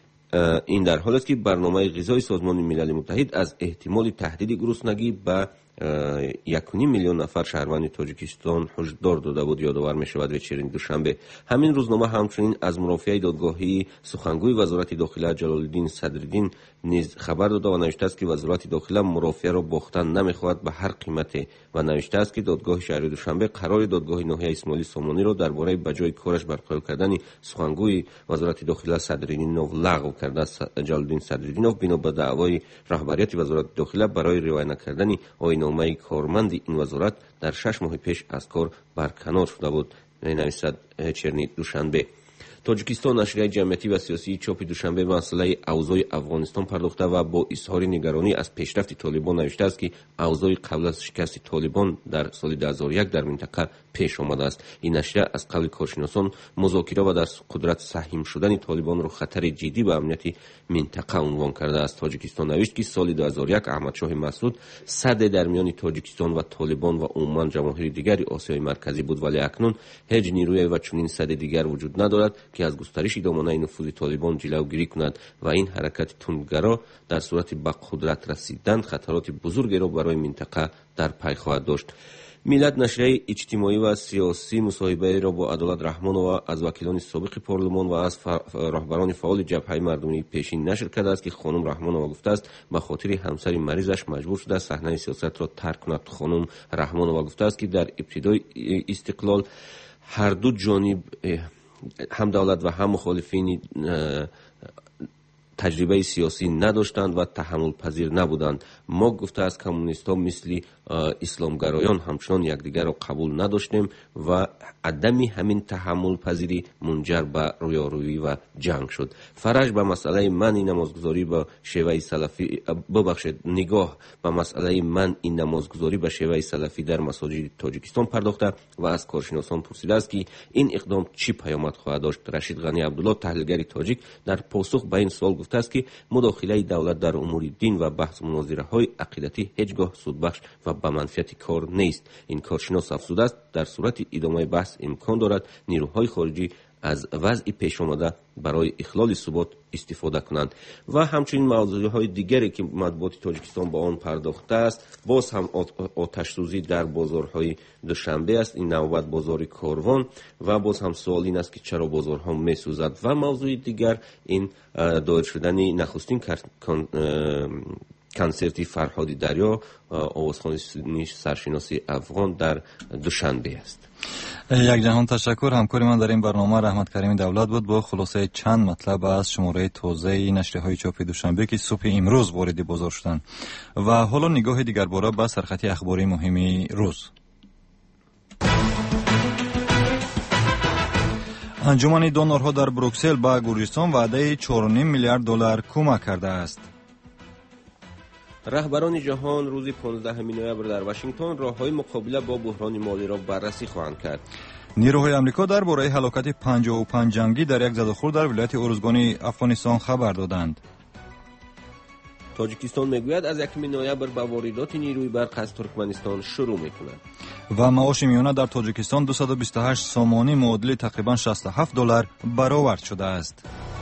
این در حالی است که برنامه غذایی سازمان ملل متحد از احتمال تهدید گرسنگی به 1.5 میلیون نفر شهروند تاجیکستان هشدار داده بود یادآور می شود. و چرین دوشنبه همین روزنامه همچنین از مرافعه دادگاهی سخنگوی وزارت داخله جلالالدین صدرالدین نیز خبر داده و نوشته است که وزارت داخله مرافعه را باختن نمیخواهد به هر قیمتی و نوشته است که دادگاه شهری دوشنبه قرار دادگاه ناحیه اسماعیلی سامانی را درباره بجای کارش برقرار کردن سخنگوی وزارت داخله صدرالدینov لغو کرده است. جلالالدین صدرالدینov بنا به دعوای رهبریت وزارت داخله برای رعایت نکردن نامه کارمند این وزارت در 6 ماه پیش از کار برکنار شده بود. نویسد چرنی دوشنبه. تاجیکستان نشریه جمعیتی و سیاسی چاپ دوشنبه به مسئله اوضاع افغانستان پرداخته و با اظهار نگرانی از پیشرفت طالبان نوشته است که اوضاع قبل از شکست طالبان در سال 2001 در منطقه پیش آمده است. این نشریه از قول کارشناسان مذاکره و در قدرت سهیم شدن طالبان را خطر جدی به امنیت منطقه عنوان کرده است. تاجیکستان نوشت که سال 2001 احمدشاه مسعود صد در میان تاجیکستان و طالبان و عموما جماهیر دیگر آسیای مرکزی بود، ولی اکنون هیچ نیروی و چنین صد دیگر وجود ندارد که از گسترش دامنه نفوذ طالبان جلوگیری کند و این حرکت تندگرا در صورت به قدرت رسیدن خطرات بزرگی را برای منطقه در پی خواهد داشت. ملت نشریه اجتماعی و سیاسی مصاحبه را با عدالت رحمانова از وکیلان سابق پارلمان و از رهبران فعال جبهه مردمی پیشین نشر کرده است که خانم رحمانова گفته است به خاطر همسر مریضش مجبور شده صحنه سیاست را ترک کند. خانم رحمانова گفته است که در ابتدای استقلال هر دو جانب هم دولت و هم مخالفین تجربه سیاسی نداشتند و تحمل پذیر نبودند. ما گفته است کمونیست‌ها مثل اسلامگرایان همچنان یکدیگر را قبول نداشتیم و عدم همین تحمل پذیری منجر به رویارویی و جنگ شد. فرج به مسئله منع نمازگذاری به شیوه سلفی نگاه به مسئله منع نمازگذاری به شیوه سلفی در مساجد تاجیکستان پرداخته و از کارشناسان پرسیده است که این اقدام چی پیامد خواهد داشت. رشید غنی عبدالله تحلیلگر تاجیک در پاسخ به این سوال گفته است که مداخله دولت در امور دین و بحث مناظره‌های عقیدتی هیچگاه سودبخش و به منفعت کار نیست. این کارشناس افزوده است در صورت ادامه بحث امکان دارد نیروهای خارجی از وضع پیش آمده برای اخلال ثبات استفاده کنند. و همچنین موضوعهای دیگری که مطبوعات تاجیکستان با آن پرداخته است باز هم آتش سوزی در بازارهای دوشنبه است، این نوبت بازار کاروان و باز هم سوال این است که چرا بازارها میسوزد. و موضوع دیگر این دایر شدن نخستین کنسرتی فرهادی دریا آوازخوان سرشناسی افغان در دوشنبه است.
یک جهان تشکر. همکار من در این برنامه رحمت کریم دولت بود با خلاصه چند مطلب از شماره تازه نشریه‌های چاپی دوشنبه که صبح امروز وارد بازار شدند. و حالا نگاه دیگر باره به سرخط اخباری مهم روز. انجمن دونورها در بروکسل به گرجستان وعده $4.5 میلیارد کمک کرده است.
رهبران جهان روز 15 نوامبر در واشنگتن راه‌های مقابله با بحران مالی را بررسی خواهند کرد.
نیروهای آمریکا درباره هلاکت 55 جنگی در یک زدوخورد در ولایت ارزگانی افغانستان خبر دادند.
تاجیکستان میگوید از 1 نوامبر به واردات نیروی برق از ترکمنستان شروع میکند.
و معاش میانه در تاجیکستان 228 سامانی معادل تقریبا $67 برآورد شده است.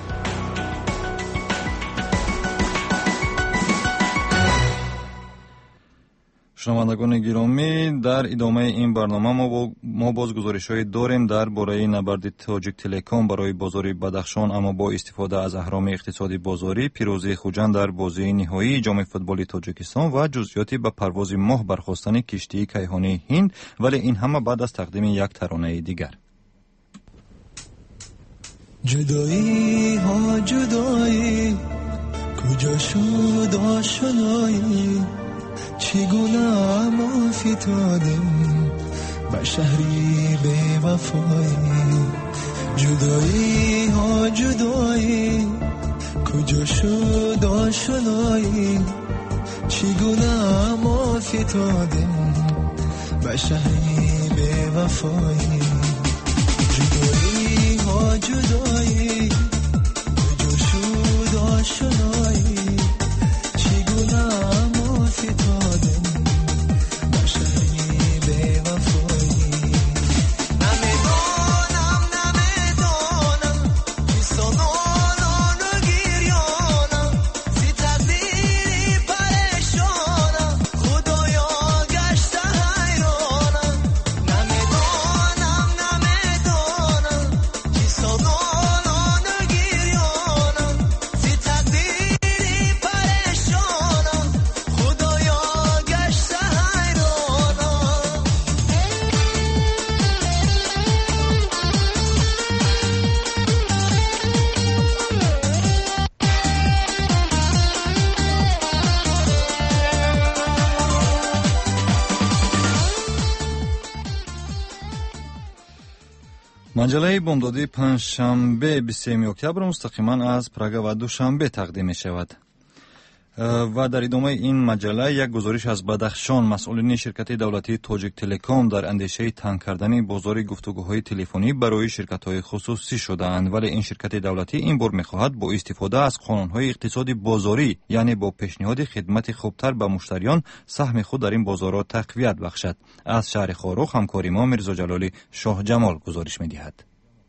شنوندگان گرامی، در ادامه این برنامه ما باز گزارش‌های داریم درباره نبرد تاجیک تلکام برای بازار بدخشان اما با استفاده از اهرام اقتصادی بازاری، پیروزی خوجند در بازی نهایی جام فوتبال تاجیکستان و جزئیاتی به پرواز ماه برخاستن کشتی کیهانی هند، ولی این همه بعد از تقدیم یک ترانه دیگر.
جدایی ها جدایی کجا شد آشنایی چگونه ما فتادیم به شهری بی وفایی جدایی ها جدایی کجا شد آشنایی چگونه ما فتادیم به شهری بی وفایی جدایی ها جدایی کجا شد آشنایی چگونه فتادم به شهری بی وفایی نمیدانم چی سنانان و گریانم سی تقدیری پریشانم خدایا گشته حیرانم نمیدانم چی سنانان و گریانم سی تقدیری پریشانم خدایا گشته حیرانم
مجله بامدادی پنجشنبه 23 اکتبر مستقیما از پراگ و دوشنبه تقدیم می شود. و در ادامه این مجله یک گزارش از بدخشان. مسئولین شرکت دولتی تاجیک تلکام در اندیشه تنگ کردن بازار گفتگوهای تلفنی برای شرکت‌های خصوصی شدند، ولی این شرکت دولتی این بار می‌خواهد با استفاده از قانون‌های اقتصادی بازاری، یعنی با پیشنهاد خدمت خوبتر به مشتریان، سهم خود در این بازارها تقویت بخشد. از شهر خاروخ همکاری ما میرزا جلالی شاه جمال گزارش می‌دهد.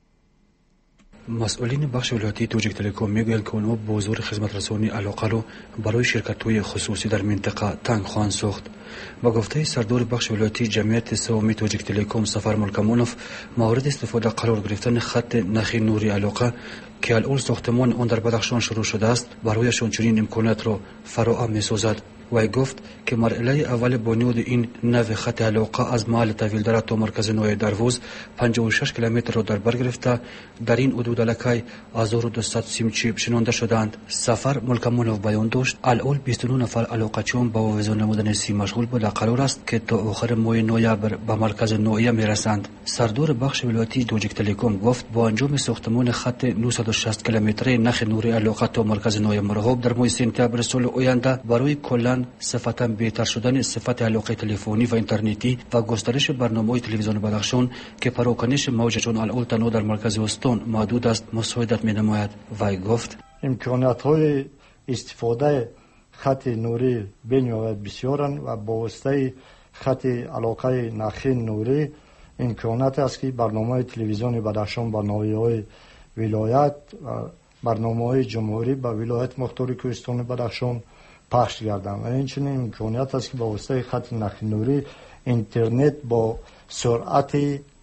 مسئولین بخش ولایتی تاجیک تلکام میگویند که آنها بازار خدمت رسانی علاقه را برای شرکت‌های خصوصی در منطقه تنگ خواهند ساخت. با گفته سردار بخش ولایتی جمعیت سومی تاجیک تلکام سفر ملکمونوف، مورد استفاده قرار گرفتن خط نخ نوری علاقه که الان ساختمان آن در بدخشان شروع شده است برایشان چنین امکانات را فراهم می‌سازد. وی گفت که مرحله اول بنیاد این نو خط علاقه از محل طویلدره تا مرکز نوی دروز 56 کیلومتر را در بر گرفته در این حدود الکی 1200 سیمچیپ شنانده شدند. سفر ملکمونوف بیان داشت الان 29 نفر علاقه‌چیان با آویزان نمودن سیم مشغول بوده قرار است که تا آخر ماه نوامبر به مرکز نوی میرسند. سردار بخش ولایتی تاجیک تلکام گفت با انجام ساختمان خط 960 کیلومتری نخ نوری علاقه تا مرکز نوی مرغوب در ماه سپتامبر سال آینده برای کلا صفتا بهتر شدن صفت علاقه تلفنی و اینترنتی و گسترش برنامه‌های تلویزیون بدخشان که پراکنش موج چون الان تنها در مرکز استان محدود است مساعدت می‌نماید. وی گفت
امکانات‌های استفاده خط نوری بنیاد بسیارند و با واسطه خط علاقه نخی نوری امکانات است که برنامه تلویزیون بدخشان با ناحیه‌های ولایت و برنامه‌های جمهوری با ولایت مختار کوهستان بدخشان پخش گردند و اینچنین امکانیت است که با واسطه خط نخ نوری اینترنت با سرعت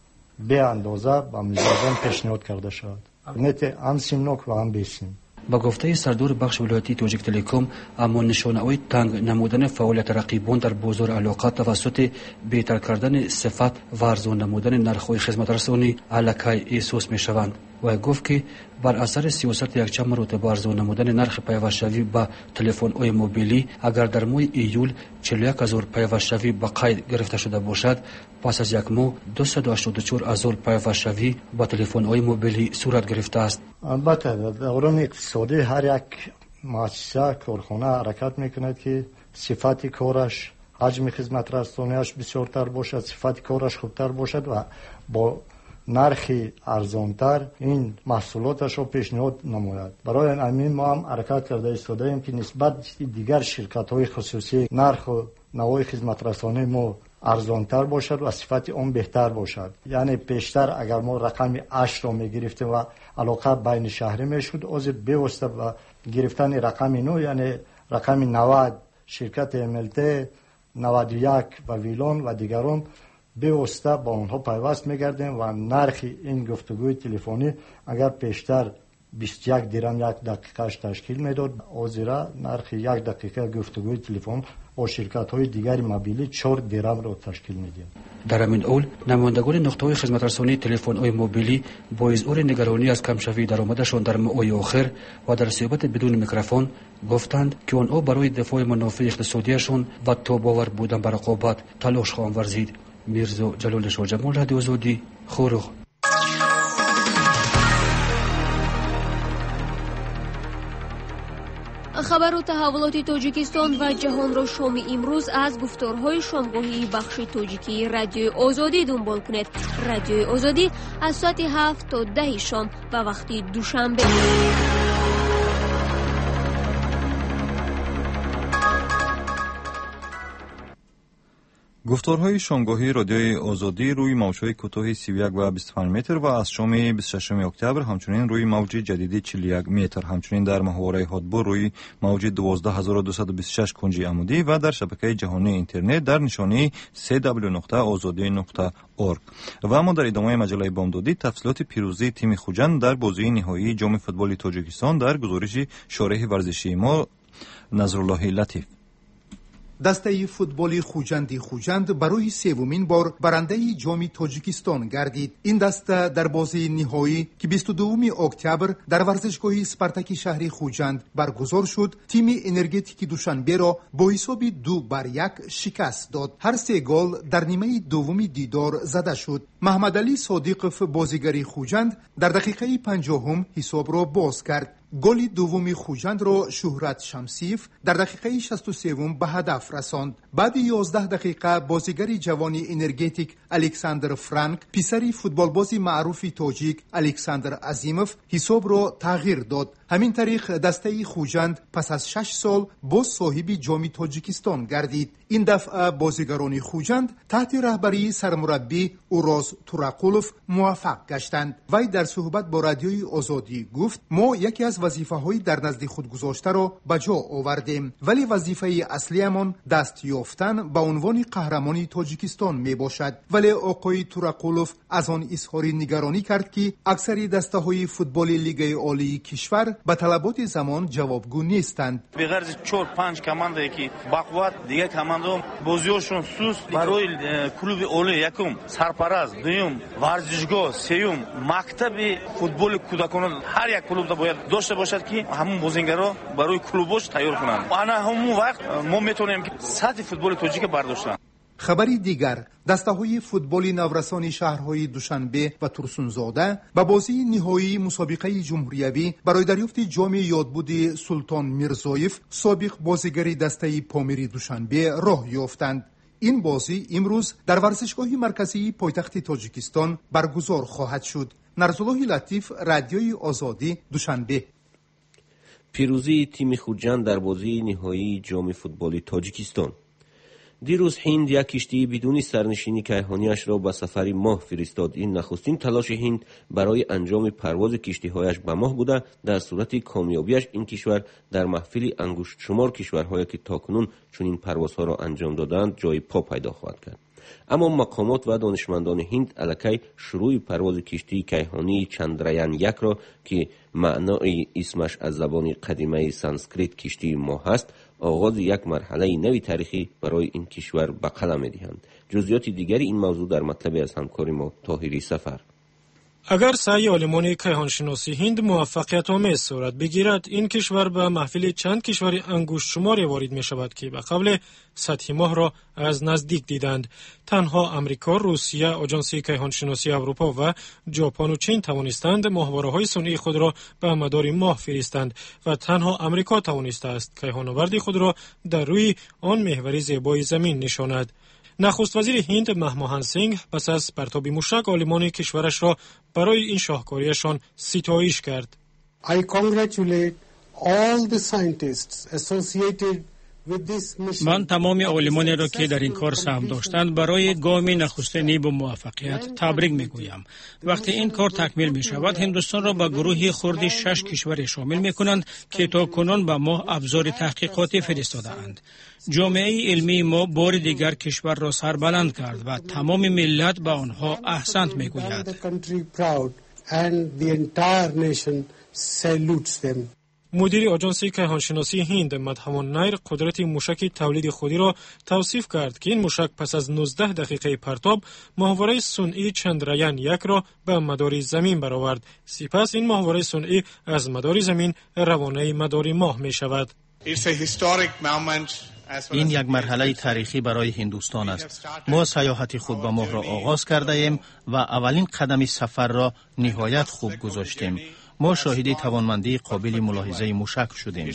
به اندازه به مزاجان پیشنهاد کرده شود. نت هم سیمناک و هم بیسیم.
با گفته سردار بخش ولایتی تاجیک تلکام، اما نشانه‌های تنگ نمودن فعالیت رقیبان در بازار علاقه توسط بهتر کردن صفت و ارزان نمودن نرخ‌های خدمت رسانی الکی احساس می‌شوند. و گفت که بر اثر سیاست یک چند مرتبه ارزان نمودن نرخ پیوست‌شوی با تلفن‌های موبیلی اگر در ماه ایول 41000 پیوست‌شوی به قید گرفته شده باشد، پس از یک ماه 284000 پیوست‌شوی با تلفن‌های موبیلی صورت گرفته است.
البته در دوران اقتصادی هر یک مؤسسه کارخانه حرکت میکند که صفت کارش، حجم خدمت رسانیش بسیارتر باشد، صفت کارش خوبتر باشد و با نرخی ارزانتر این محصولاتش را پیشنهاد نماید. برای همین ما هم حرکت کرده ایستاده ایم که نسبت دیگر شرکت های خصوصی نرخ و نوع خدمت رسانی ما ارزانتر باشد و صفت اون بهتر باشد. یعنی پیشتر اگر ما رقم 8 را می گرفتیم و علاقه بین شهری می شد، از بواسطه و گرفتن رقم 9 یعنی رقم 90 شرکت MLT 91 و ویلون و دیگران به واسطه با آنها پیوست می‌گردیم و نرخ این گفتگوی تلفنی اگر پیشتر 21 درم یک دقیقهش تشکیل میداد، آزیرا نرخ یک دقیقه گفتگوی تلفن با شرکت‌های دیگری موبیلی 4 درم را تشکیل می‌دهد.
در همین اول نمایندگان نقطه‌های خدمت‌رسانی تلفن‌های موبیلی با اظهار نگرانی از کمشوی درآمدشان در ماه‌های آخر و در صحبت بدون میکروفون گفتند که آنها برای دفاع منافع اقتصادیشان و تاب‌آور بودن بر رقابت تلاش خواهند ورزید. میرزا جلال شاجمال، رادیو آزادی، خورخ.
خبر و تحولات تاجیکستان و جهان را شام امروز از گفتارهای شامگاهی بخش تاجیکی رادیو آزادی دنبال کنید. رادیو آزادی از ساعت 7 تا 10 شام و وقت دوشنبه.
گفتارهای شامگاهی رادیوی آزادی روی موج‌های کوتاه 31 و 25 متر و از شام 26 اکتبر همچنین روی موج جدید 41 متر، همچنین در ماهواره هاتبو روی موج 12226 کنجی عمودی و در شبکه جهانی اینترنت در نشانی www.azadi.org. و اما در ادامه مجله بامدادی تفصیلات پیروزی تیم خوجند در بازی نهایی جام فوتبال تاجیکستان در گزارش شارح ورزشی ما نظرالله لطیف.
دسته فوتبال خوجند برای سومین بار برنده جام تاجیکستان گردید. این دسته در بازی نهایی که 22 اکتبر در ورزشگاه اسپارتاک شهر خوجند برگزار شد، تیم انرژتیک دوشنبه را با حساب 2-1 شکست داد. هر 3 گل در نیمه دوم دیدار زده شد. محمد علی صادقов بازیگر خوجند در دقیقه 50 حساب را باز کرد. گل دوم خوجند را شهرت شمسیف در دقیقه 63 به هدف رساند. بعد 11 دقیقه بازیگر جوان انرژتیک الکساندر فرانک پسر فوتبالباز معروف تاجیک الکساندر عظیموف حساب را تغییر داد. همین طریق دسته خوجند پس از 6 سال باز صاحب جام تاجیکستان گردید. این دفعه بازیگران خوجند تحت رهبری سرمربی اوراز توراقولوف موفق گشتند. وی در صحبت با رادیوی آزادی گفت: ما یکی از وظیفه‌های در نزد خود گذاشته را به جا آوردیم، ولی وظیفه اصلیمان دست یافتن به عنوان قهرمانی تاجیکستان می باشد. ولی آقای توراقولوف از آن اظهار نگرانی کرد که اکثر دسته‌های فوتبال لیگ عالی کشور به طلبات زمان جوابگو نیستند.
به غرض 4-5 کمانده که بقوت دیگه کمانده بازیشون سوست برای کلوب عالی یکم سرپرست، دوم ورزشگاه، سوم مکتب فوتبال کودکان هر یک کلوب باید داشته باشد که همون بازیگرا برای کلوبش تیار کنند. انا همون وقت ما میتونیم که سطح فوتبال تاجیک برداشتن.
خبری دیگر، دسته‌های فوتبال نورسان شهرهای دوشنبه و ترسونزاده با بازی نهایی مسابقه جمهوریوی برای دریافت جام یادبود سلطان میرزایف سابق بازیگر دسته پامیری دوشنبه راه یافتند. این بازی امروز در ورزشگاه مرکزی پایتخت تاجیکستان برگزار خواهد شد. نظرالله لطیف، رادیوی آزادی، دوشنبه.
پیروزی تیم خوجند در بازی نهایی جام فوتبال تاجیکستان. دیروز هند یک کشتی بدون سرنشینی کیهانیش را به سفر ماه فرستاد. این نخستین تلاش هند برای انجام پرواز کشتی‌هایش به ماه بوده. در صورت کامیابیش این کشور در محفل انگشت شمار کشورهایی که تاکنون چنین پروازها را انجام دادند جای پا پیدا خواهد کرد. اما مقامات و دانشمندان هند الکی شروع پرواز کشتی کیهانی چندریان 1 را که معنای اسمش از زبان قدیمی سانسکریت کشتی ماه است، آغاز یک مرحله نوی تاریخی برای این کشور به قلم می‌دهند. جزئیات دیگری این موضوع در مطلب از همکار ما طاهری سفر.
اگر سعی عالمان کیهانشناسی هند موفقیت آمیز صورت بگیرد، این کشور به محفل چند کشور انگشت شماری وارد می شود که به قبل سطح ماه را از نزدیک دیدند. تنها امریکا، روسیه، آژانس کیهانشناسی اروپا و ژاپن و چین توانستند ماهواره‌های صنعی خود را به مدار ماه فرستند و تنها امریکا توانسته است کیهان‌آورد خود را در روی آن محور زیبای زمین نشاند. نخست وزیر هند منموهن سینگ پس از پرتاب موشک عالمان کشورش را برای این شاهکاریشان ستایش کرد.
I congratulate all the scientists associated with this mission.
من تمام عالمانی را که در این کار سهم داشتند برای گام نخستین به موفقیت تبریک میگویم. وقتی این کار تکمیل می شود، هندوستان را به گروهی خرد 6 کشور شامل می کنند که تا کنون به ما ابزار تحقیقاتی فرستاده اند. جامعه علمی ما بار دیگر کشور را سربلند کرد و تمام ملت به آنها احسنت میگوید.
مدیر آژانس کیهانشناسی هند مدحوان نیر قدرت موشک تولید خودی را توصیف کرد که این موشک پس از 19 دقیقه پرتاب ماهواره صنعی چندریان 1 را به مدار زمین برآورد. سپس این ماهواره صنعی از مدار زمین روانه مدار ماه می شود.
این یک مرحله تاریخی برای هندوستان است. ما سیاحت خود به ماه را آغاز کرده ایم و اولین قدم سفر را نهایت خوب گذاشتیم. ما شاهد توانمندی قابل ملاحظه موشک شدیم.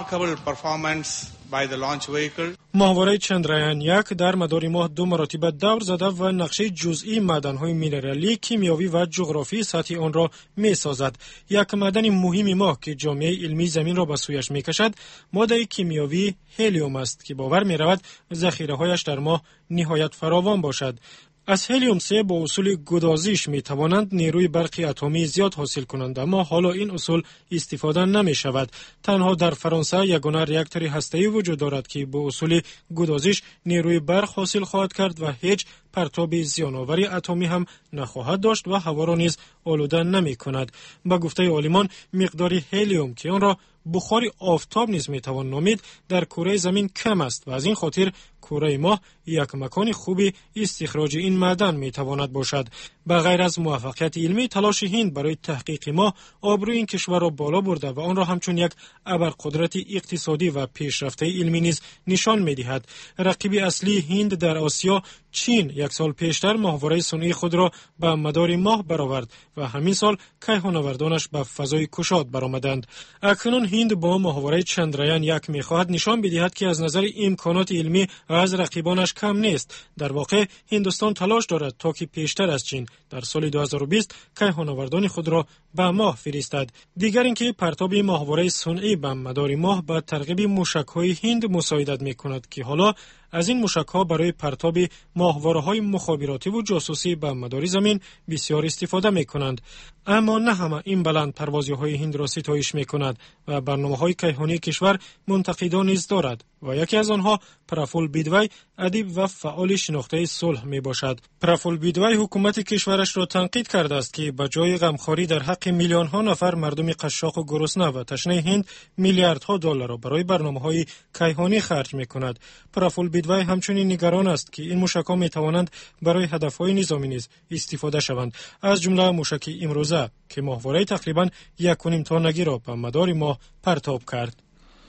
ماهواره چندریان 1 در مدار ماه 2 مرتبه دور زده و نقشه جزئی معدن‌های مینرالی، کیمیایی و جغرافی سطح آن را می‌سازد. یک معدن مهم ماه که جامعه علمی زمین را به سویش می‌کشد، ماده کیمیایی هلیوم است که باور می‌رود ذخیره‌هایش در ماه نهایت فراوان باشد. از هلیوم 3 با اصول گدازش می توانند نیروی برق اتمی زیاد حاصل کنند، اما حالا این اصول استفاده نمی شود. تنها در فرانسه یگانه راکتور هسته‌ای وجود دارد که با اصول گدازش نیروی برق حاصل خواهد کرد و هیچ پرتاب زیان‌آور اتمی هم نخواهد داشت و هوا را نیز آلوده نمی کند. با گفته عالمان مقدار هلیوم که آن را بخار آفتاب نیز می توان نامید در کره زمین کم است و از این خاطر کره ماه یک مکان خوبی استخراج این معدن می تواند باشد. به غیر از موفقیت علمی، تلاش هند برای تحقیق ماه آبروی این کشور را بالا برده و آن را همچون یک ابرقدرت اقتصادی و پیشرفته علمی نیز نشان می دهد. رقیب اصلی هند در آسیا، چین، یک سال پیشتر ماهواره صنعی خود را به مدار ماه برآورد و همین سال کیهان‌آوردانش به فضای کشاد برآمدند. اکنون هند با ماهواره چندریان 1 می‌خواهد نشان بدهد که از نظر امکانات علمی از رقیبانش کم نیست. در واقع هندوستان تلاش دارد تا که پیشتر از چین در سال 2020 کیهان‌آوردان خود را به ماه فرستد. دیگر اینکه پرتاب ماهواره صنعی به مدار ماه با ترغیب موشک‌های هند مساعدت می‌کند که حالا از این موشک‌ها برای پرتاب ماهواره‌های مخابراتی و جاسوسی به مدار زمین بسیار استفاده می‌کنند. اما نه همه این بلند پروازی‌های هند را ستایش می‌کند و برنامه‌های کیهانی کشور منتقدان نیز دارد و یکی از آنها پرافول بیدوی، ادیب و فعال شناخته صلح میباشد. پرافول بیدوی حکومت کشورش را تنقید کرده است که به جای غمخواری در حق میلیون‌ها نفر مردم قشاق و گرسنه و تشنه هند میلیاردها دلار را برای برنامه‌های کیهانی خرج می‌کند. پرافول بیدوی همچنین نگران است که این موشک‌ها می‌توانند برای هدف‌های نظامی نیز استفاده شوند، از جمله موشک امروزه که ماهواره تقریباً 1.5 تنگی را به مدار ماه پرتاب کرد.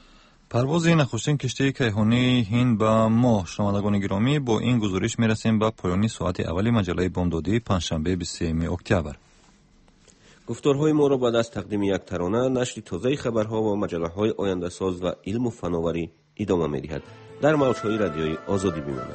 پرواز نخستین کشتی کیهانی هند به ماه. شنوندگان گرامی، با این گزارش میرسیم به پایان ساعت اولی مجله بامدادی پنجشنبه 23 اکتبر.
گفتارهای ما را بعد از تقدیم یک ترانه، نشر تازه خبرها و مجله‌های آینده ساز و علم و فناوری ادامه می‌دهد. در موج‌های رادیویی آزادی بمانید.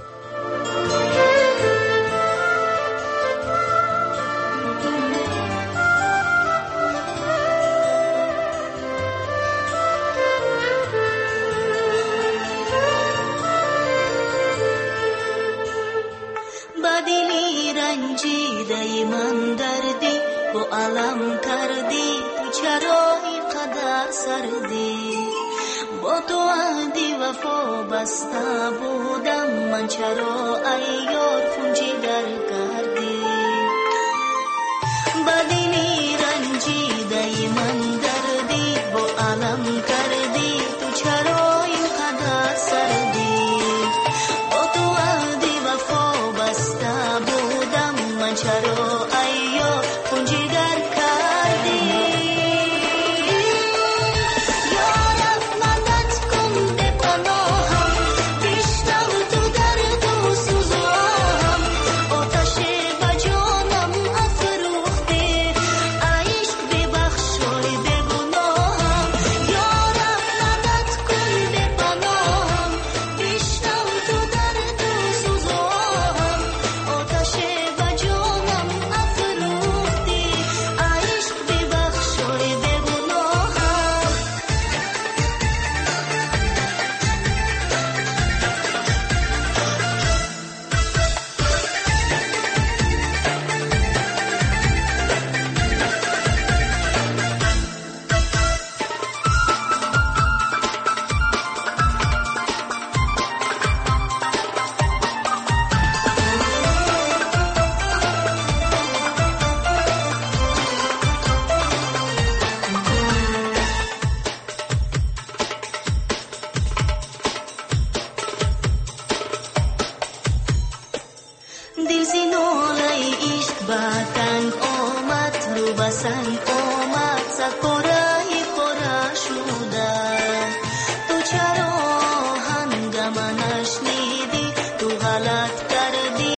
من دردی با علم کردی، تو چرا اینقدر سردی؟ با تو عهدی وفا بسته بودم، من چرا ای یار خونجگر کردی؟ بدلی رنجیده من دردی با علم کردی، تو چرا اینقدر سردی؟ با تو عهدی وفا بسته بودم، من چرا ای یار خونجگر دل زی ناله عشق به تنگ آمد رو به سنگ آمد